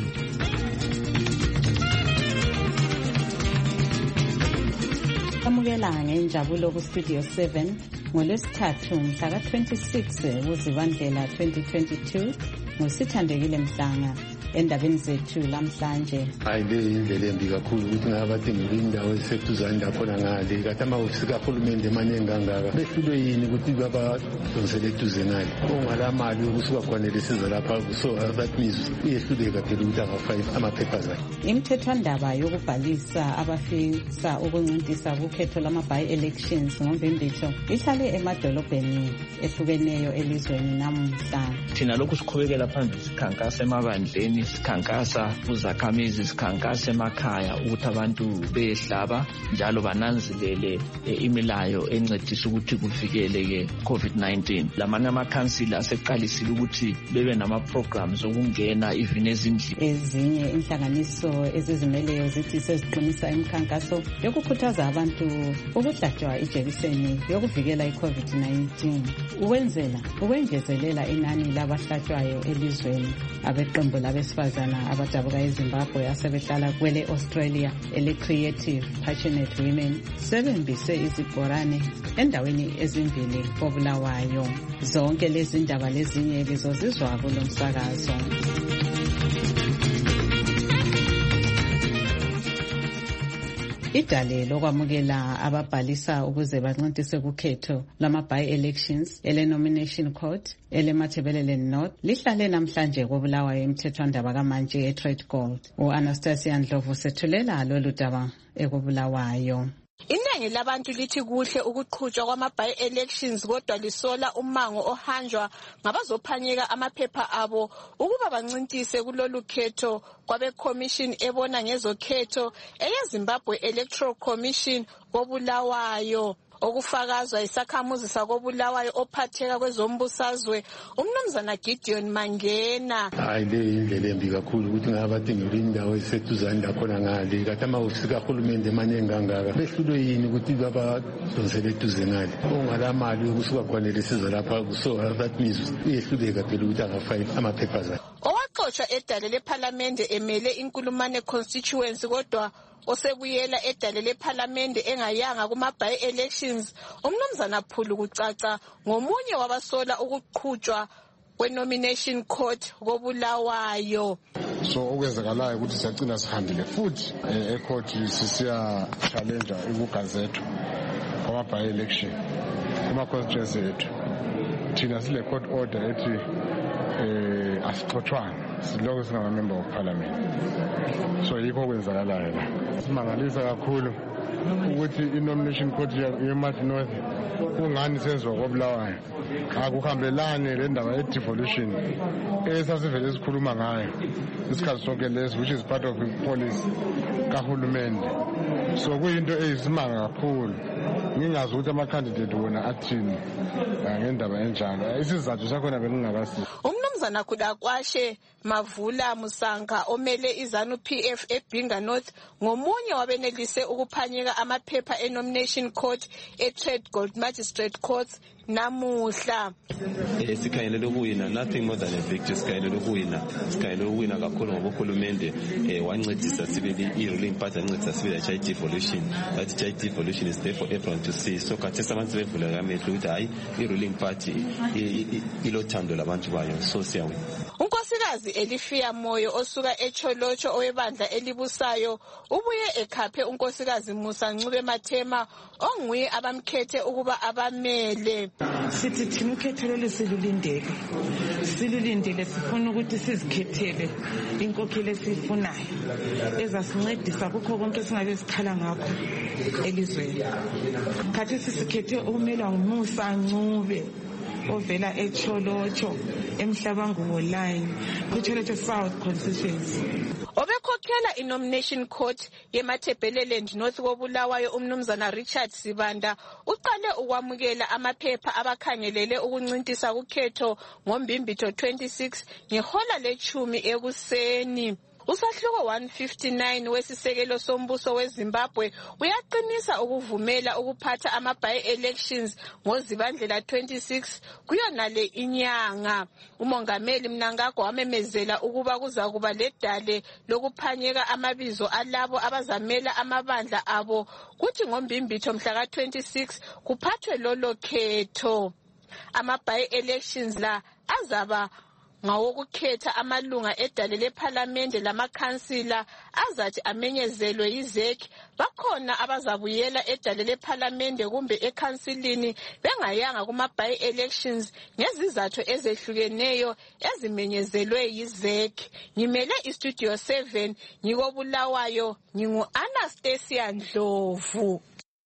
Amukela ngenjabulo ku-Studio seven ngolwesithathu mhla ka twenty-six kuZibandlela twenty twenty-two ngusithandekile Mhlanga. Endabeni zethu lamhlanje hayi le indlela embi kakhulu ukuthi ngabathenga indawo eseduzane lakhona ngale kathi amahhovisi kahulumende emaningi kangaka behlulwe yini ukuthi babadonsele eduze ngale ongala mali ukusuka khona lesiza lapha so that means uyehluleka phela ukuthi angafaka amaphepha zakhe. Imithethwandaba yokubhalisa abafisa ukuncintisa kukhetho lama-by-elections ngoMbimbithi ihlale emadolobheni ehlukeneyo elizweni namuhla. Thina lokhu siqhubekela phambili sikhankasa emabandleni, sikhankasa kuzakhamizi, sikhankasa emakhaya ukuthi abantu behlaba njalo bananzelele imilayo encedisa ukuthi kuvikeleke COVID nineteen. Lamanye amakhansila aseqalisile ukuthi bebe nama-programs okungena even ezindlini. Ezinye inhlanganiso ezizimeleyo zithi seziqinisa imikhankaso yokukhuthaza abantu ukuhlatshwa ijekiseni yokuvikela i-COVID nineteen ukwenzela ukwengezelela inani labahlatshwayo elizweni. Abeqembu labesifazana abadabuka eZimbabwe asebehlala kwele Australia ele-Creative Passionate Women sebembise izibhorane endaweni ezimbili koBulawayo. Zonke lezi ndaba lezinye lizozizwa kulo msakazo. Idale lokwamukela ababhalisa ukuze bancintise kukhetho lama-by-elections ele-nomination court ele-Matabeleland North lihlale namhlanje koBulawayo emthethwandaba kamanje e-Trade Gold. U-Anastasia Ndlovu sethulela lolu daba ekoBulawayo. Iningi labantu lithi kuhle ukuqhutshwa kwama-by-elections kodwa lisola umango ohanjwa ngabazophanyeka amaphepha abo ukuba bancintise kulolu khetho kwabe-commission ebona ngezokhetho eye-Zimbabwe Electoral Commission koBulawayo. Okufakazwa isakhamuzi sakoBulawayo ophatheka kwezombusazwe umnumzana Gideon Mangena. Hayi le indlela embi kakhulu ukuthi ngabathenga indawo eseduzane lakhona ngale kathi amahhovisi kahulumende emaningi kangaka behlulwe yini ukuthi babadonsele eduze ngale ongala mali ukusuka khona lesiza lapha so that means uyehluleka phela ukuthi angafaka amaphepha zakhe. Owaxotsha edale lephalamende emele inkulumane constituency kodwa osebuyela edale lephalamende engayanga kuma-by-elections umnumzana Phulu kucaca ngomunye wabasola ukuqhutshwa kwe-nomination court koBulawayo. So okwenzakalayo ukuthi siyagcina sihambile futhi e-court sisiya challenge ikugazetho kwama-by-election kuma-constituency ethu. Thina sile court order ethi eh asixoxwana siloko singama-member of parliament, so yikho okwenzakalayo la. Simangalisa kakhulu ukuthi i-nomination court ye-North North kungani senziwa koBulawayo akuhambelane le ndaba ye-devolution esasivele sikhuluma ngayo isikhathi sonke lesi, which is part of the policy kahulumende. So kuyinto eyisimanga kakhulu, ngingazi ukuthi ama-candidate wona athini ngendaba enjalo. Isizathu sakhona bengingakasi. Umnumzana Kudakwashe Mavula Musanka omele iZanu P F eBinga North ngomunye wabenelise ukuphanyeka amaphepha e-nomination court e-Trade Gold Magistrate Court namuhla. Sikhangele ukuwina, nothing more than a victory. Sikhangele ukuwina, sikhangele ukuwina kakhulu ngoba uhulumende wancedisa sibili i-ruling party yancedisa sibili i devolution. That I devolution is there for everyone to see. So khathesi abantu bevula ngamehlo ukuthi hayi i-ruling party ilothando labantu bayo, so siyawina. Unkosikazi Elifia Moyo osuka eCholocho owebandla elibusayo ubuye ekhaphe unkosikazi Musa Ncube Mathema onguye abamkhethe ukuba abamele. Sithi thina ukhetho lolu silulindele silulindele sifuna ukuthi sizikhethele inkokheli esifunayo ezasincedisa kukho konke singabe sikhala ngakho elizweni. Khathesi sikhethe ukumelwa nguMusa Ncube ovela eCholocho eMhlabangubo line kuCholocho South constituency. Obekhokhela i-nomination court yeMatabeleland North koBulawayo umnumzana Richard Sibanda uqale ukwamukela amaphepha abakhangelele ukuncintisa kukhetho ngoMbimbitho twenty-six ngehola lechumi ekuseni. Usahluko one fifty-nine wesisekelo sombuso weZimbabwe uyaqinisa ukuvumela ukuphatha ama-by-elections ngoZibandlela twenty-six kuyonale inyanga. Umongameli Mnangagwa wamemezela ukuba kuzakuba ledale lokuphanyeka amabizo alabo abazamela amabandla abo kuthi ngoMbimbitho mhla twenty-six kuphathwe lolo khetho. Ama-by-elections la azaba ngawokukhetha amalunga edale lephalamende lamakhansila azathi amenyezelwe yiZEC. Bakhona abazabuyela edale lephalamende kumbe ekhansilini bengayanga kuma-by-elections ngezizathu ezehlukeneyo ezimenyezelwe yiZEC. Ngimele iStudio seven ngikoBulawayo, ngingu-Anastasia Ndlovu.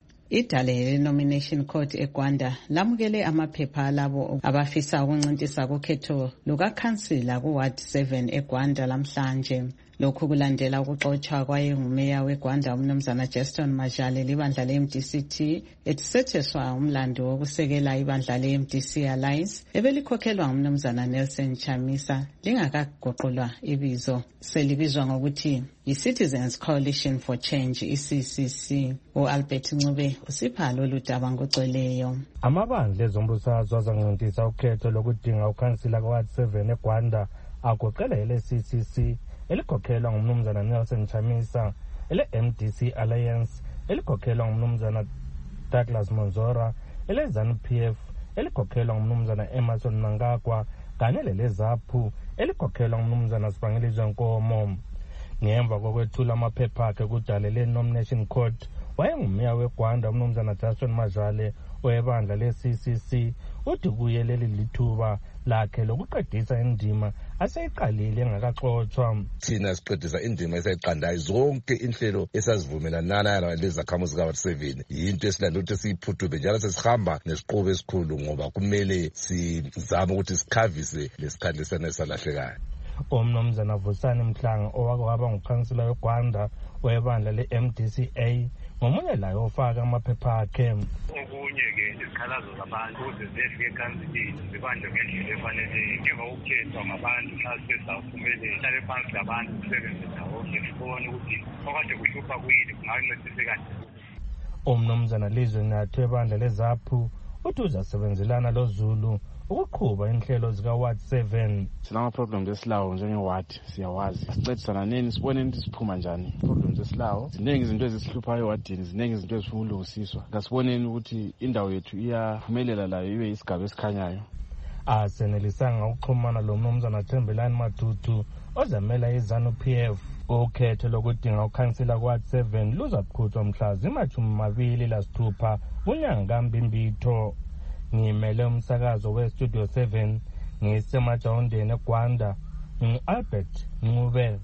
Idale le-nomination court eGwanda lamukele amaphepha alabo abafisa ukuncintisa kukhetho lukakhansila kuward seven eGwanda lamhlanje. Lokhu kulandela ukuxotshwa kwayengumeya weGwanda umnumzana Justin Majale libandla le-M D C T etisetheswa umlando wokusekela ibandla le-M D C Alliance ebelikhokhelwa ngumnumzana Nelson Chamisa lingakaguqulwa ibizo selibizwa ngokuthi yi-Citizens Coalition for Change i-C C C. U-Albert Ncube usipha lolu daba ngocweleyo. Amabandla ezombusazwe azancintisa ukhetho lokudinga ukhansila kuward seven eGwanda agoqela ele-C C C elikhokhelwa ngumnumzana Nelson Chamisa, ele-M D C Alliance elikhokhelwa ngumnumzana Douglas Monzora, ele-ZANU P F elikhokhelwa ngumnumzana Emerson Mnangagwa kanye lele-ZAPU elikhokhelwa ngumnumzana Sibangile Nkomo. Ngemva kokwethula amaphepha akhe kudale le-nomination court, wayengumeya weGwanda umnumzana Justin Majale webandla le-C C C uthi kuye leli lithuba lakhe lokuqedisa indima aseyiqalile engakaxotshwa. Thina siqedisa indima esayiqandayo zonke inhlelo esazivumelanana lezakhamuzi zika-ward seven yinto esilanda ukuthi siyiphuthume njalo sesihamba nesiqubu esikhulu ngoba kumele sizame ukuthi sikhavise lesikhathi lesana esalahlekayo. Umnumzana Vusani Mhlanga owake waba ngukhansila weGwanda webandla le-M D C A ngomunye layo ofaka amaphepha akhe. Okunye-ke izikhalazo zabantu ukuze zefike ekhansilini zibanjwe ngendlela efaneleyo. Ngemva kokukhethwa ngabantu nxa sesizawuphumelela sihlale phansi labantu kusebenze ndawonye sibone ukuthi okade kuhlupha kuyini kungancediseka njani. Umnumzana Lizwe Nathi webandla le-ZAPU uthi uzasebenzelana loZulu ukuqhuba inhlelo zika-ward seven. Sinama-problems esilawo njenge-ward siyawazi. Sicedisana nini sibone ukuthi siphuma njani. Problems esilawo ziningi izinto ezisihluphayo ewadini, ziningi izinto ezifuna ukulungisiswa. Kasiboneni ukuthi indawo yethu iyaphumelela layo ibe isigaba esikhanyayo. Asenelisanga ukuxhumana lo mnumzana Thembelani Matutu ozamela iZANU P F. Ukhetho lokudinga ukhansila kuward seven luzaqhutshwa mhla zimashumi amabili lasithupha kunyanga kaMbimbitho. Ngimele umsakazo weStudio seven ngisemajawundeni eGwanda, ngu-Albert Ncube.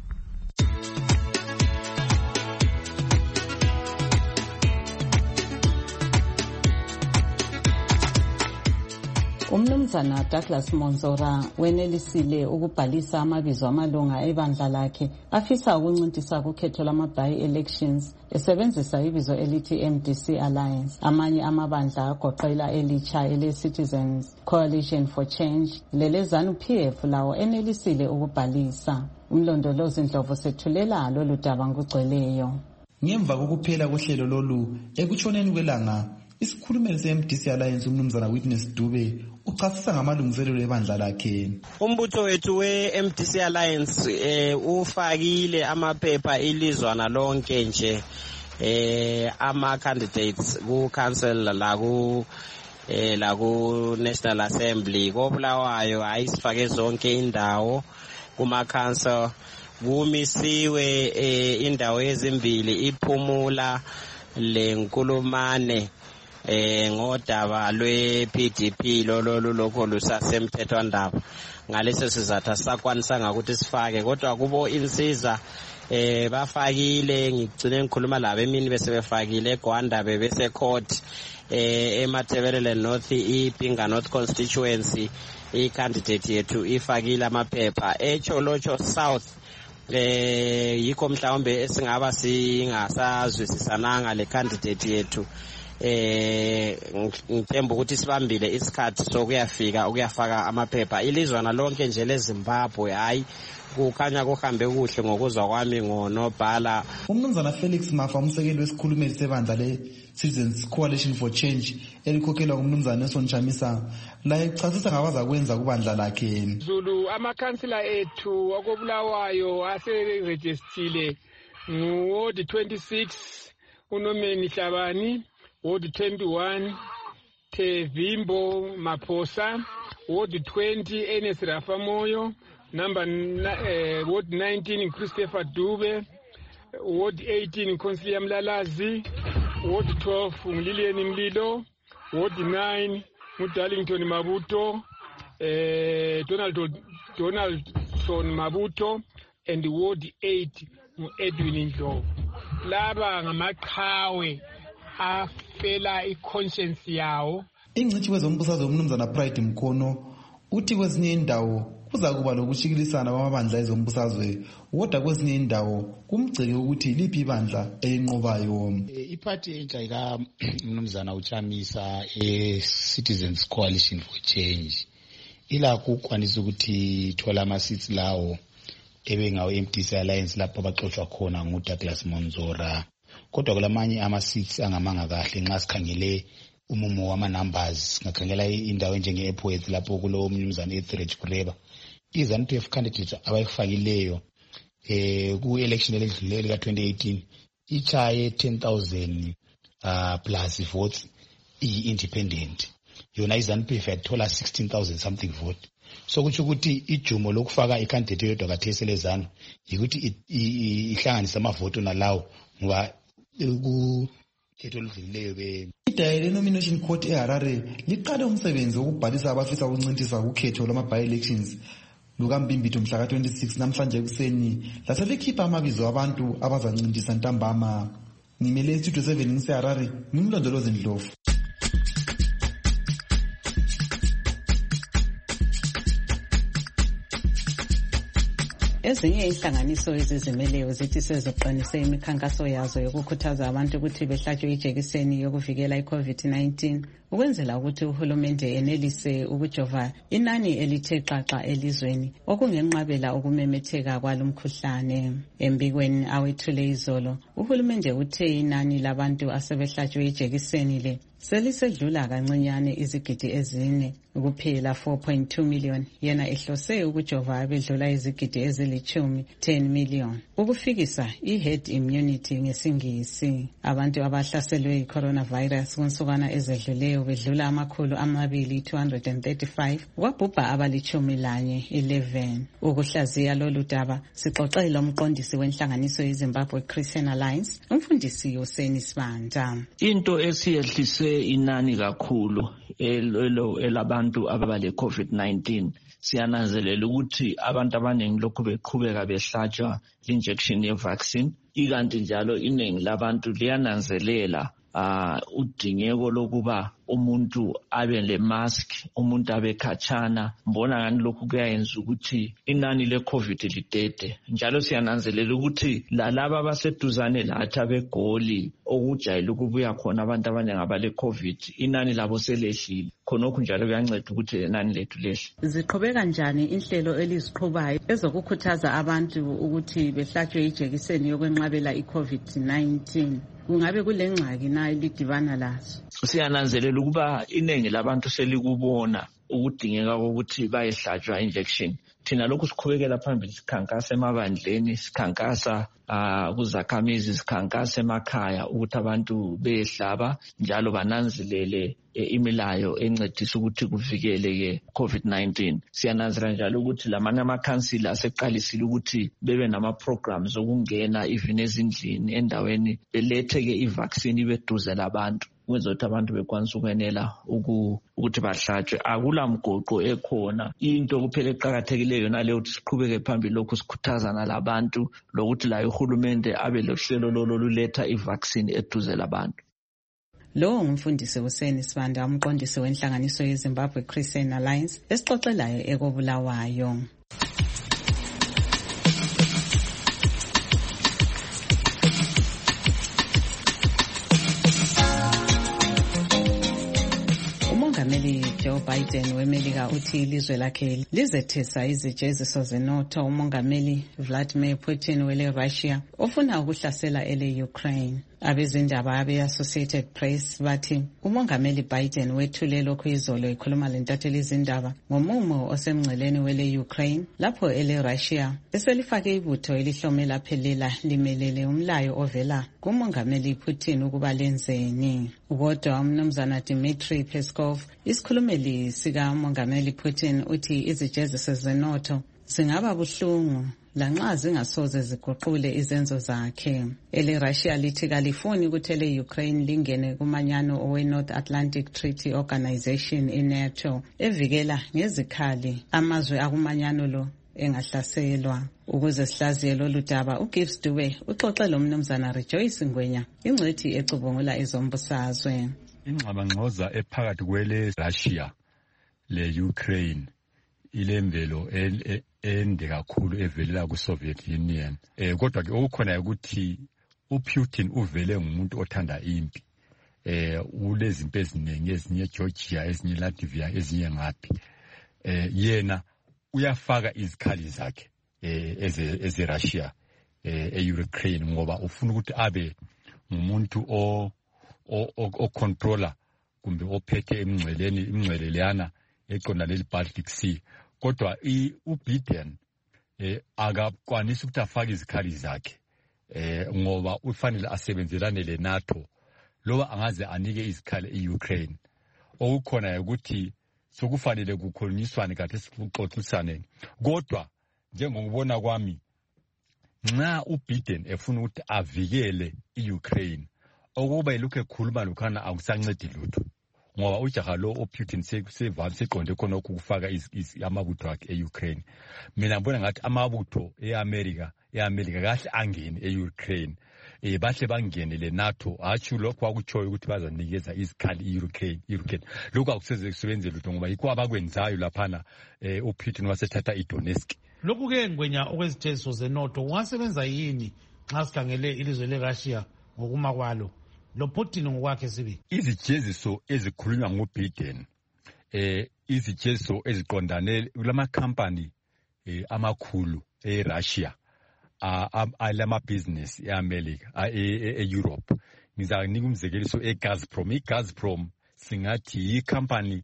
Umnumzana Douglas Monzora wenelisile ukubhalisa amabizo amalunga ebandla lakhe afisa ukuncintisa kukhetho lama-by-elections esebenzisa ibizo elithi M D C Alliance. Amanye amabandla agoqela elitsha ele-Citizens Coalition for Change lele-ZANU P F lawo enelisile ukubhalisa. Umlondolozi Ndlovu sethulela lolu daba ngocweleyo. Ngemva kokuphela kohlelo lolu ekutshoneni kwelanga, isikhulumeli se-M D C Alliance umnumzana Witness Dube uchasisa ngamalungiselelo ebandla lakhe. Umbutho wethu we-M D C Alliance eh, ufakile amaphepha ilizwana lonke nje eh, ama-candidates ku-council la ku eh, la ku-National Assembly koBulawayo ayisifake zonke indawo kuma-council. Kumisiwe eh, indawo ezimbili iPhumula leNkulumane eh ngodaba lwe-P D P lolo lokho lusasemthethwandaba. Ngaleso sizathu sakwanisanga ukuthi sifake, kodwa kubo insiza eh bafakile, ngigcine ngikhuluma labo emini bese befakile eGwanda bebese court eh eMatabeleland North iPinga North constituency i-candidate yethu ifakile amaphepha. eCholocho South eh yikho mhlawumbe esingaba singasazwisisananga le candidate yethu. eh ngithemba ukuthi sibambile isikhathi sokuyafika ukuyafaka amaphepha. Ilizwana lonke nje leZimbabwe hayi kukhanya kuhambe kuhle ngokuzwa kwami ngonobhala. Umnumzana Felix Mafa, umsekeli wesikhulumeli sebandla le-Citizens Coalition for Change elikhokhelwa ngumnumzana Nelson Chamisa, la echasisa ngabaza kwenza kubandla lakhe. Zulu amakhansila ethu wakobulawayo aserejistile ngu-ward twenty-six uNomeni Hlabani, ward twenty-one Tevimbo Maphosa, ward twenty Enes Rafamoyo, number uh, ward nineteen Christopher Dube, ward eighteen Consilia Mlalazi, ward twelve Lilian Mlilo, ward nine Darlington Mabuto, uh, Donald Donaldson Mabuto, and ward eight Edwin Ndlovu. Laba ngamaqhawe afela i-conscience yawo. Ingcithi wezombusazwe umnumzana Pride Mkhono uthi kwezinye indawo kuza kuba lokushikilisana kwamabandla ezombusazwe, kodwa kwezinye indawo kumgceke ukuthi liphi ibandla elinqobayo. Iphathi entsha ika umnumzana uChamisa e-Citizens Coalition for Change ilakho ukwanisa ukuthi thola ama-seats lawo ebengawe-M D C Alliance lapho abaxoshwa khona nguDouglas Monzora. Kodwa kulamanye ama-seats angamanga kahle nxa sikhangele umumo wama-numbers, ngakhangela indawo njenge-Epworth lapho kulo mnumzana Ethridge Kureba. I-ZANU P F candidate abayifakileyo eh ku-election eledluleyo lika twenty eighteen ichaye ten thousand uh, plus votes i-independent. Yona i-ZANU P F yathola sixteen thousand something vote. So kuthi ukuthi ijumo lokufaka i-candidate yodwa kathesi lezanu yikuthi ihlanganisa amavoto nalawo ngoba kukhetho oludlulileyo be idayile nomination court eHarare liqale umsebenzi wokubhalisa abafisa ukuncintisa ukhetho lwama-by-elections lukaMbimbitho mhla ka twenty-six namhlanje ekuseni laselikhipha amabizo abantu abazancintisa ntambama. Ngimele istudio seven ngiseHarare, ngimlondolozi Ndlovu. Ezinye inhlanganiso ezizimeleyo zithi seziqinise imikhankaso yazo yokukhuthaza abantu ukuthi behlatshwe ijekiseni yokuvikela i-COVID nineteen ukwenzela ukuthi uhulumende enelise ukujova inani elithe xaxa elizweni okungenqabela ukumemetheka kwalomkhuhlane. Embikweni awethule izolo, uhulumende uthe inani labantu asebehlatshwe ijekiseni le selisedlula kancinyane izigidi ezine ukuphela four point two million, yena ehlose ukujova abedlula izigidi ezilichumi ten million ukufikisa i-herd immunity ngesingisi. Abantu abahlaselwe i-coronavirus kunsukwana ezedluleyo bedlula amakhulu amabili two hundred thirty-five kwabhubha abalichumi lanye eleven. Ukuhlaziya lolu daba sixoxela umqondisi wenhlanganiso yeZimbabwe Christian Alliance, umfundisi Hussein Sibanda. Into esiyehlise inani kakhulu elo elabantu ababale COVID nineteen siyananzelela ukuthi abantu abaningi lokhu beqhubeka behlatshwa injection ye vaccine, ikanti njalo iningi labantu liyananzelela uh, udingeko lokuba umuntu abe le mask, umuntu abe khatshana. Mbona ngani lokhu kuyayenza ukuthi inani le COVID lidede. Njalo siyananzelela ukuthi lalaba abaseduzane lathi abegoli okujayele ukubuya khona abantu abaningi abale COVID inani labo selehlile. Khonokho njalo kuyanceda ukuthi inani lethu lehle. Ziqhubeka njani inhlelo eliziqhubayo ezokukhuthaza abantu ukuthi behlatshwe ijekiseni yokwenqabela i-COVID nineteen? Kungabe kule ngxaki na elidibana lazo? Siyananzelela ukuba iningi labantu selikubona ukudingeka kokuthi bayehlatshwa injection. Thina lokhu siqhubekela phambili, sikhankasa emabandleni, sikhankasa uh, kuzakhamizi, sikhankasa emakhaya ukuthi abantu behlaba njalo bananzelele e, imilayo encedisa ukuthi kuvikeleke COVID nineteen. Siyananzelela njalo ukuthi lamanye amakhansila aseqalisile ukuthi bebe nama-programs okungena even ezindlini endaweni beletheke i-vaccine ibeduze labantu ukwenza ukuthi abantu bekwanisa ukwenela ukuthi bahlatshwe. Akula mgoqo ekhona. Into kuphela eqakathekileyo naleyo ukuthi siqhubeke phambili lokhu sikhuthazana labantu lokuthi la uhulumende abe lohlelo loluletha i-vaccine eduze labantu. Lo ngumfundisi uSeni Sibanda, umqondisi wenhlanganiso yeZimbabwe Christian Alliance, esixoxelayo ekobulawayo. uMongameli Joe Biden weMelika uthi ilizwe lakhe lizethesa izijeziso zenotho uMongameli Vladimir Putin wele Russia ofuna ukuhlasela ele Ukraine. Abezindaba abe-Associated Press bathi uMongameli Biden wethule lokhu izolo ekhuluma lentatheli izindaba ngomumo osemngceleni wele Ukraine lapho ele Russia eselifake ibutho elihlome laphelela limelele umlayo ovela kuMongameli Putin ukuba lenzeni. Kodwa umnumzana Dmitry Peskov, isikhulumeli sika Mongameli Putin, uthi izijeziso zenotho zingaba buhlungu lanxa zingasoze ziguqule izenzo zakhe. Ele Russia lithi kalifuni ukuthi ele Ukraine lingene kumanyano owe North Atlantic Treaty Organization iNATO evikela ngezikhali amazwe akumanyano lo engahlaselwa. Ukuze sihlaziye lolu daba, uGibbs Dube uxoxe lo mnumzana Rejoice Ngwenya, ingcwethi ecubungula izombusazwe. Ingxabangxoza ephakathi kwele Russia le Ukraine ilemvelo ende kakhulu evelela ku-Soviet Union. Eh kodwa ke okukhona ukuthi uPutin uvele ngumuntu othanda impi. Eh ulezimpi eziningi, ezinye Georgia, ezinye Latvia, ezinye ngaphi. Eh yena uyafaka izikhali zakhe eh eze eze Russia eh e-Ukraine ngoba ufuna ukuthi abe ngumuntu o o controller kumbe ophethe emngceleni imngcele leyana eqonda leli Baltic Sea. Kodwa uBiden eh akakwanisi ukuthi afake izikhali zakhe eh ngoba ufanele asebenzelane leNATO loba angaze anike izikhali eUkraine. Okukhona ukuthi sokufanele kukhulunyiswane kade sikuxoxisane. Kodwa njengokubona kwami nxa uBiden efuna ukuthi avikele iUkraine okuba ilokho ekhuluma lokhana akusancedi lutho ngoba ujaha lo uPutin sevami seqonde khona ukufaka amabutho akhe eUkraine. Mina ngibona ngathi amabutho eAmerica eAmerica kahle angene eUkraine eh bahle bangene leNATO achu lokho akuchoyo ukuthi bazanikeza izikhali eUkraine eUkraine lokho akuseze kusebenze lutho ngoba yikho abakwenzayo laphana eh uPutin wasethatha iDonetsk. Lokhu ke Ngwenya okwezijeziso zenotho ungasebenza yini nxa sikhangele ilizwe leRussia ngokuma kwalo lo Putin ngokwakhe sibi? Izijeziso ezikhulunywa nguBiden eh izijeziso eziqondane kulama company eh amakhulu eRussia alama business eAmerica eEurope. Ngizanika umzekeliso eGazprom. iGazprom singathi icompany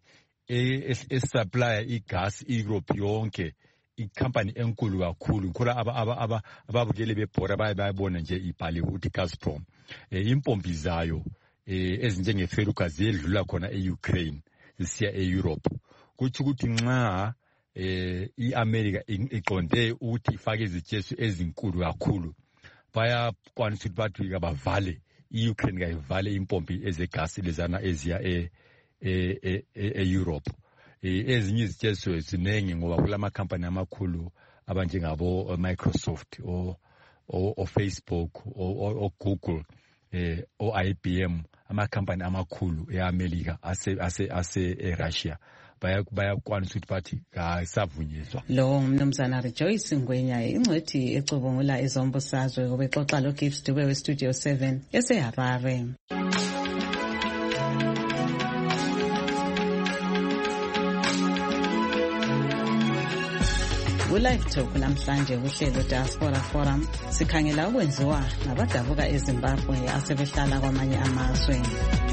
esupplya igas eEurope yonke, icompany enkulu kakhulu. Khona aba aba ababukele bebhora bayabona nje ibhaliwe ukuthi Gazprom. Eh impompi zayo eh ezinjenge Felugas edlula khona eUkraine zisiya eEurope. Kuthi ukuthi nxa eh iAmerica iqonde ukuthi ifake izijeziso ezinkulu kakhulu bayakwanisa ukuthi bathi bavale iUkraine kayivale impompi ezegas lezana eziya e eEurope. Ezinye izijeziso ezinengi ngoba kulama company amakhulu abanjengabo Microsoft o o Facebook o Google eh o I B M, ama company amakhulu eAmerica ase ase ase eRussia bayakwanisa ukuthi bathi kayisavunyezwa. Lo mnumzana Rejoice Ngwenya, ingcwethi ecubungula izombusazwe obexoxa lo Gibbs Dube we Studio seven eseHarare. Live Talk namhlanje uhlelo Diaspora Forum sikhangela ukwenziwa nabadabuka eZimbabwe asebehlala kwamanye amazwe.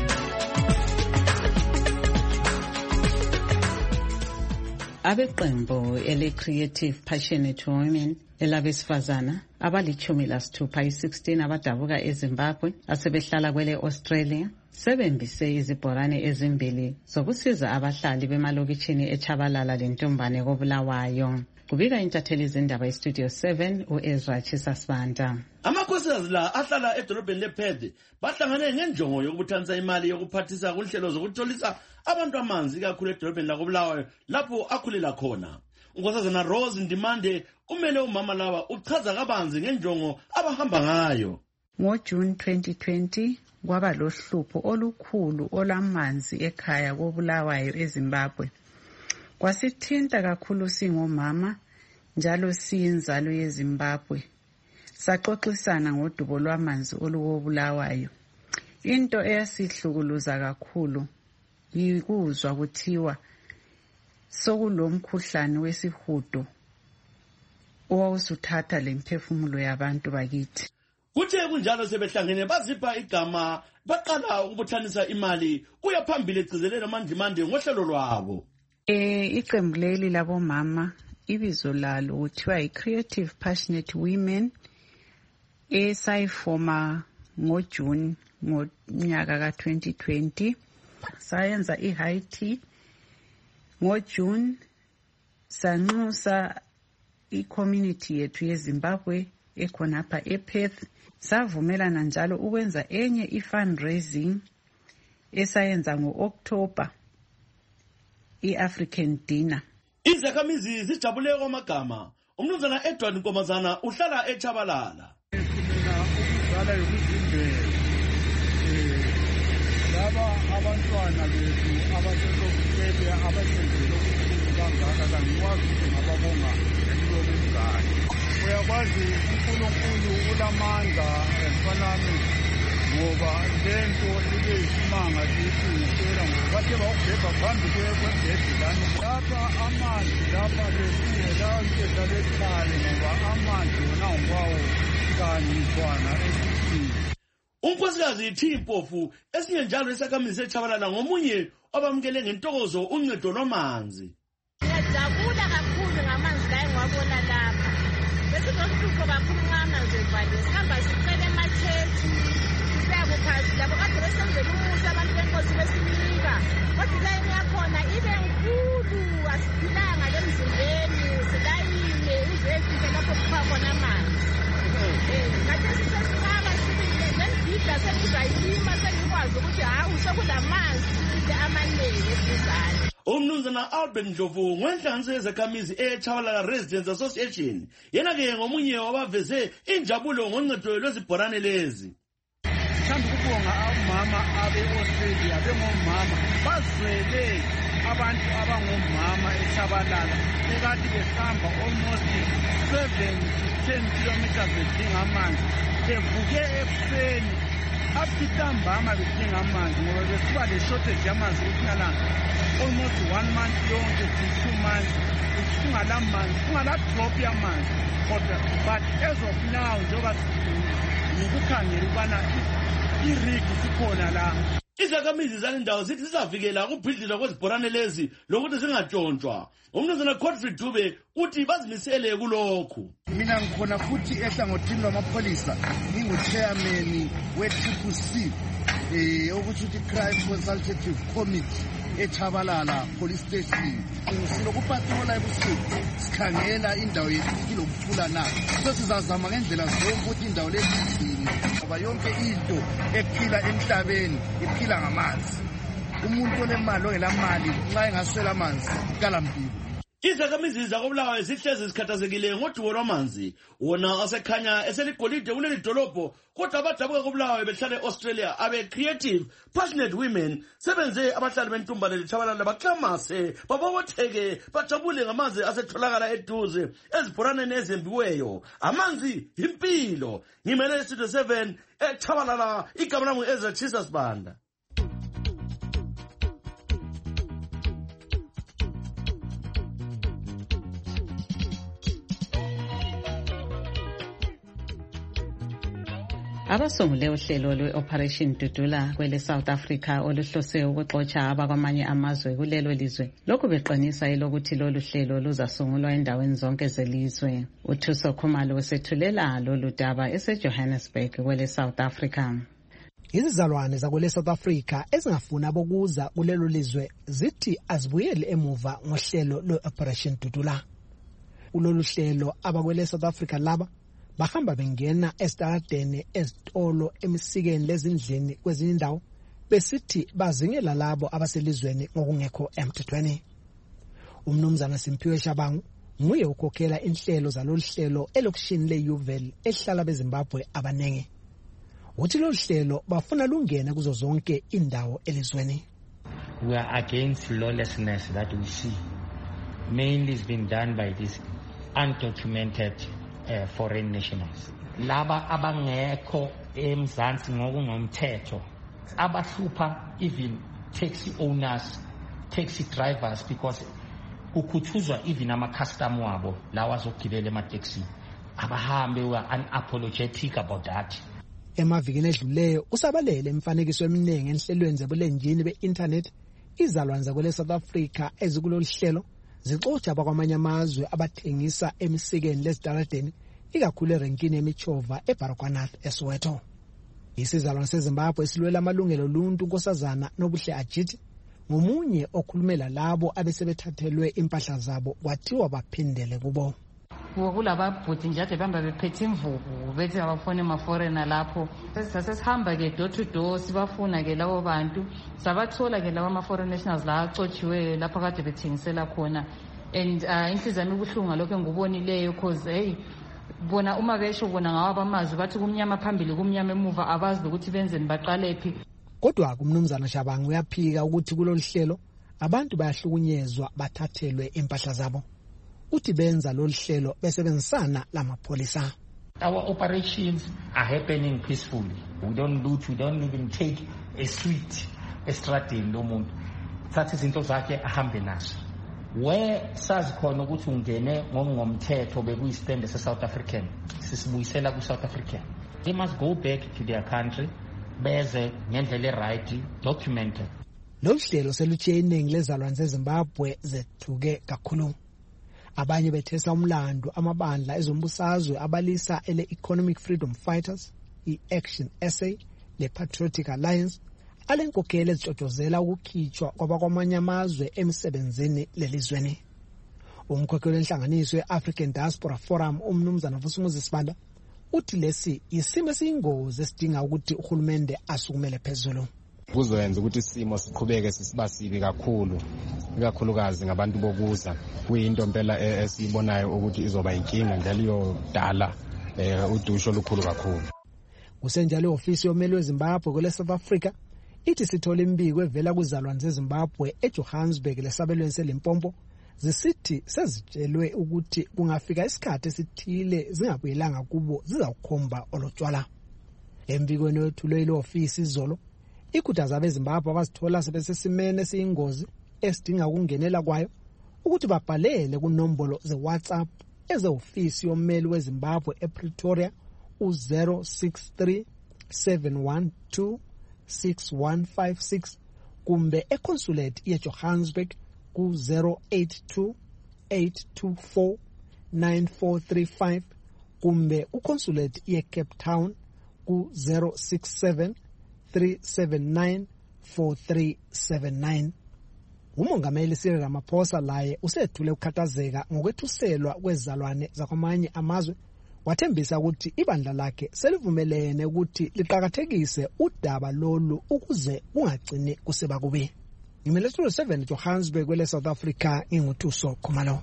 Abeqembu ele Creative Passionate Women elabesifazana abalichumi lasithupha i-sixteen abadabuka eZimbabwe asebehlala kwele Australia sebembise izibhorane ezimbili zokusiza abahlali bemalokitshini eChabalala lentombane koBulawayo. Kubika intatheli izindaba eStudio seven uEzra Chisasibanda. Amakhosikazi la ahlala edolobheni lePerth bahlangane ngenjongo yokubuthanisa imali yokuphathisa kuhlelo zokutholisa abantu amanzi kakhulu edolobheni lakoBulawayo lapho akhulela khona. Unkosazana Rose Ndimande umele umama laba uchaza kabanzi ngenjongo abahamba ngayo. NgoJune twenty twenty kwaba lohlupho olukhulu olamanzi ekhaya koBulawayo eZimbabwe. Kwasithinta kakhulu singomama njalo siyinzalo yeZimbabwe. Saxoxisana ngodubo lwamanzi olukoBulawayo. Into eyasihlukuluza kakhulu yikuzwa kuthiwa sokulomkhuhlane wesihudo owawusuthatha lemphefumulo yabantu bakithi. Kuthe kunjalo sebehlangene bazipha igama baqala ukubuthanisa imali kuya phambili egcizelela amandimande ngohlelo lwabo. Eh iqembu leli labomama ibizo lalo kuthiwa i-Creative Passionate Women esayifoma ngoJune ngonyaka ka twenty twenty. Sayenza i-high tea ngoJune, sanxusa i-community yethu yeZimbabwe ekhonapha ePerth. Savumelana njalo ukwenza enye i-fundraising esayenza ngo-October, i-African dinner. Izakhamizi zijabule kwamagama. Umnumzana Edward Nkomazana uhlala eChabalala. Ukuzala yokuzimbela laba abantwana bethu abasesokusebenza abasenzele okukhulu kangaka kangikwazi ukuthi ngababonga ngempilo bemngane. Uyakwazi uNkulunkulu ulamandla emfanami ngoba lento ibe isimanga kithi ngicela ngoba bathe bawubhebha phambi kwebhedi lami lapha amanzi lapha besingela into lekhale ngoba amanzi wona ngokwawo kanjwana esithini. Unkosikazi Thimpofu esinye njalo esakhamizi eChabalala ngomunye abamkele ngentokozo uncedo lwamanzi. Ngiyajabula kakhulu ngamanzi la engiwabona lapha. Besizohlupho kakhulu ngamanzi evaliwe. Sihamba sicela emachechi, siyakuphasi labo kade besenzela umusa abantu benkosi besinika. Kodwa la engiyakhona ibe nkulu, asiphilanga lemzimbeni, silayine uzefika lapho kupha khona amanzi. Eh, kade sisesibaba sibile nendida sengizayilima sengikwazi ukuthi hayi usokulamanzi sibile amanele esizana. Umnumzana Albert Ndlovu ngwenhlanganiso yezakhamizi eChabalala Residents Association yena ke ngomunye wabaveze injabulo ngoncedo lwezibhorane lezi. Sithanda ukubonga omama abe-Australia bengomama bazwele abantu abangomama eChabalala ekade behamba almost seven to ten kilometers bedinga amanzi bevuke ekuseni apitambama bedinga amanzi ngoba besiba le-shortage yamanzi ukunyala almost one month yonke to two months kungalamanzi kungala-drop yamanzi kodwa but as of now njengoba ngikukhangela ukubana irigi sikhona la. Izakhamizi zalendawo zithi zizavikela ukubhidlila kwezibhorane lezi lokuthi zingatshontshwa. Umnumzana Godfrey Dube uthi bazimisele kulokhu. Mina ngikhona futhi ehlangothini lwamapholisa ngingu-chairman we-Triple C eh ukuthi uthi Crime Consultative Committee eChabalala Police Station. Silokupatrola ebusuku sikhangela indawo yethu ilokuthula na. So sizazama ngendlela zonke ukuthi indawo lezi igcine ngoba yonke into ephila emhlabeni iphila ngamanzi. Umuntu onemali ongelamali nxa engaswela amanzi kalampilo. Izakhamizi zakoBulawayo zihlezi zikhathazekile ngodubo lwamanzi wona asekhanya eseligolide kuleli dolobho kodwa abadabuka koBulawayo behlala eAustralia abe-Creative Passionate Women sebenze abahlali bentumba leChabalala baklamase babobotheke bajabule ngamanzi asetholakala eduze ezibhoraneni ezembiweyo. Amanzi impilo. Ngimele Studio seven eChabalala, igama lami Ezra Jesus Banda. Abasungule uhlelo lwe-Operation Dudula kwele South Africa oluhlose ukuxotsha abakwamanye amazwe kulelo lizwe. Lokhu beqinisa ilokuthi lolu hlelo luzasungulwa endaweni zonke zelizwe. uThuso Khumalo usethulela lolu daba eseJohannesburg kwele South Africa. Izizalwane zakwele South Africa ezingafuna bokuza kulelo lizwe zithi azibuyele emuva ngohlelo lwe-Operation Dudula. Kulolu hlelo abakwele South Africa laba bahamba bengena esitaradeni ezitolo emisikeni lezindleni kwezinye indawo besithi bazingela labo abaselizweni ngokungekho emthethweni. Umnumzana Simphiwe Shabangu nguye ukhokhela inhlelo zalolu hlelo elokishini leUville ehlala beZimbabwe abanenge. uthi lo hlelo bafuna lungene kuzo zonke indawo elizweni. We are against lawlessness that we see. Mainly it's been done by these undocumented uh, foreign nationals. Laba abangekho emzansi ngokungomthetho abahlupha even taxi owners, taxi drivers, because ukhuthuzwa even ama-custom wabo lawa azogibela ema-taxi abahambe we are unapologetic about that. Emavikini edluleyo usabalele imifanekiso eminingi enhlelweni zebulenjini be-internet izalwane zakwele South Africa ezikulolu hlelo zixotsha abakwamanye amazwe abathengisa emisikeni lesidaradeni ikakhulu erenkini yemichova eBaragwanath eSoweto. Isizalwane seZimbabwe esilwela amalungelo oluntu unkosazana Nobuhle Ajiti ngomunye okhulumela labo abesebethathelwe impahla zabo kwathiwa baphindele kubo. Kulaba bhuti nje ade bamba bephethe imvubu bethi abafone amaforena lapho sasesihamba ke door to door sibafuna ke labo bantu sabathola ke labo ama-foreign nationals la acotshiweyo lapho kade bethengisela khona and uh, inhliziyo yami ubuhlungu lokho ngubonileyo cause hey bona uma besho bona ngawa bamazwi bathi kumnyama phambili kumnyama emuva abazi ukuthi benzeni baqale phi. Kodwa kumnumzana Shabangu uyaphika ukuthi kulolu hlelo abantu bayahlukunyezwa bathathelwe impahla zabo. Uthi benza lolu hlelo besebenzisana lamapholisa. Our operations are happening peacefully. We don't loot, we don't even take a sweet estradini lomuntu. Thatha izinto zakhe ahambe nazo. Where sazi khona ukuthi ungene ngomthetho bekuyistende se-South African sisibuyisela ku-South African. They must go back to their country beze ngendlela right documented. Lolu hlelo selutshiye iningi lezalwane zeZimbabwe zethuke kakhulu. Abanye bethesa umlando amabandla ezombusazwe abalisa ele Economic Freedom Fighters, i-Action S A, le Patriotic Alliance alenkokheli ezixoxozela ukukhitshwa kwabakwamanye amazwe emsebenzini lelizweni. Umkhokheli wenhlanganiso ye-African Diaspora Forum umnumzana Vusumuzi Sibanda uthi lesi isimo esiyingozi esidinga ukuthi uhulumende asukumele phezulu. Kuzoyenza ukuthi isimo siqhubeke sisibasibi kakhulu ikakhulukazi ngabantu bokuza kuyinto impela esiyibonayo ukuthi izoba inkinga njalo dala udusho olukhulu kakhulu. Kusenjalo ofisi yomeli weZimbabwe kwele South Africa ithi sithola imbiko evela kuzalwane zeZimbabwe eJohannesburg lesabelweni seLimpopo zisithi sezitshelwe ukuthi kungafika isikhathi esithile zingabuyelanga kubo zizawukhomba olotshwala. Embikweni wethulwe ile ofisi izolo ikhuthaza abeZimbabwe abazithola sebesesimene esiyingozi esidinga ukungenela kwayo ukuthi babhalele kunombolo ze-WhatsApp eze-ofisi yomeli weZimbabwe ePretoria u-zero six three seven one two six one five six kumbe econsulate yeJohannesburg ku-zero eight two eight two four nine four three five kumbe uconsulate yeCape Town ku-zero six seven three seven nine four three seven nine. Umongameli Cyril Ramaphosa laye usethule ukukhathazeka ngokwethuselwa kwezalwane zakwamanye amazwe wathembisa ukuthi ibandla lakhe selivumelene ukuthi liqhakathekise udaba lolu ukuze kungagcini kuseba kubi. Ngimele seven Johannesburg kwele South Africa inguthuso Khumalo.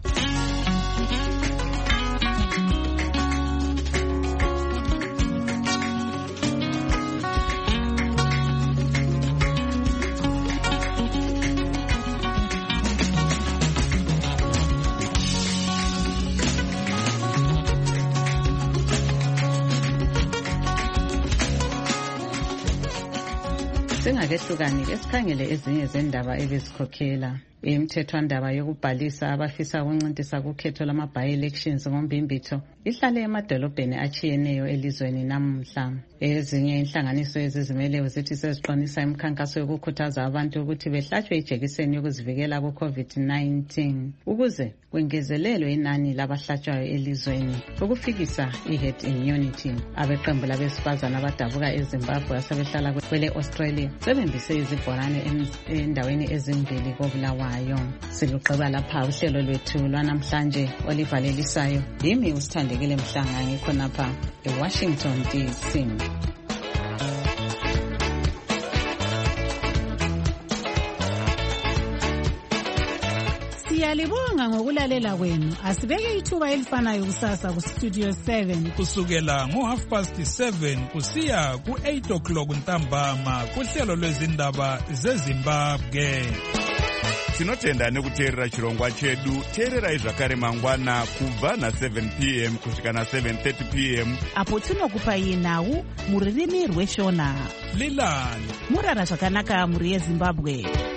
Singakehlukani esikhangele ezinye zendaba ebezikhokhela imthethwandaba yokubhalisa abafisa ukuncintisa kukhetho lama-by-elections ngombimbitho ihlale emadolobheni achiyeneyo elizweni namhla. Ezinye inhlanganiso ezizimeleyo zithi seziqinisa imikhankaso yokukhuthaza abantu ukuthi behlatshwe ijekiseni yokuzivikela ku-COVID nineteen ukuze kwengezelelwe inani labahlatshwayo elizweni ukufikisa i-herd immunity. Abeqembu labesifazana abadabuka eZimbabwe asebehlala kwele Australia sebenzise izibhorane endaweni ezimbili koBulawayo. Silugqiba lapha uhlelo lwethu lwanamhlanje olivalelisayo. Yimi usithandekile Mhlanga ngikhonapha eWashington D C. Siyalibonga ngokulalela kwenu. Asibeke ithuba elifanayo kusasa ku Studio seven. Kusukela ngo half past seven kusiya ku eight o'clock ntambama kuhlelo lwezindaba zeZimbabwe. Tinotenda nekuteerera chirongwa chedu. Teererai zvakare mangwana kubva na seven p m kusvika na seven thirty p m apo tinokupai nhau muririmi rweshona. Lilani murara zvakanaka muri yeZimbabwe.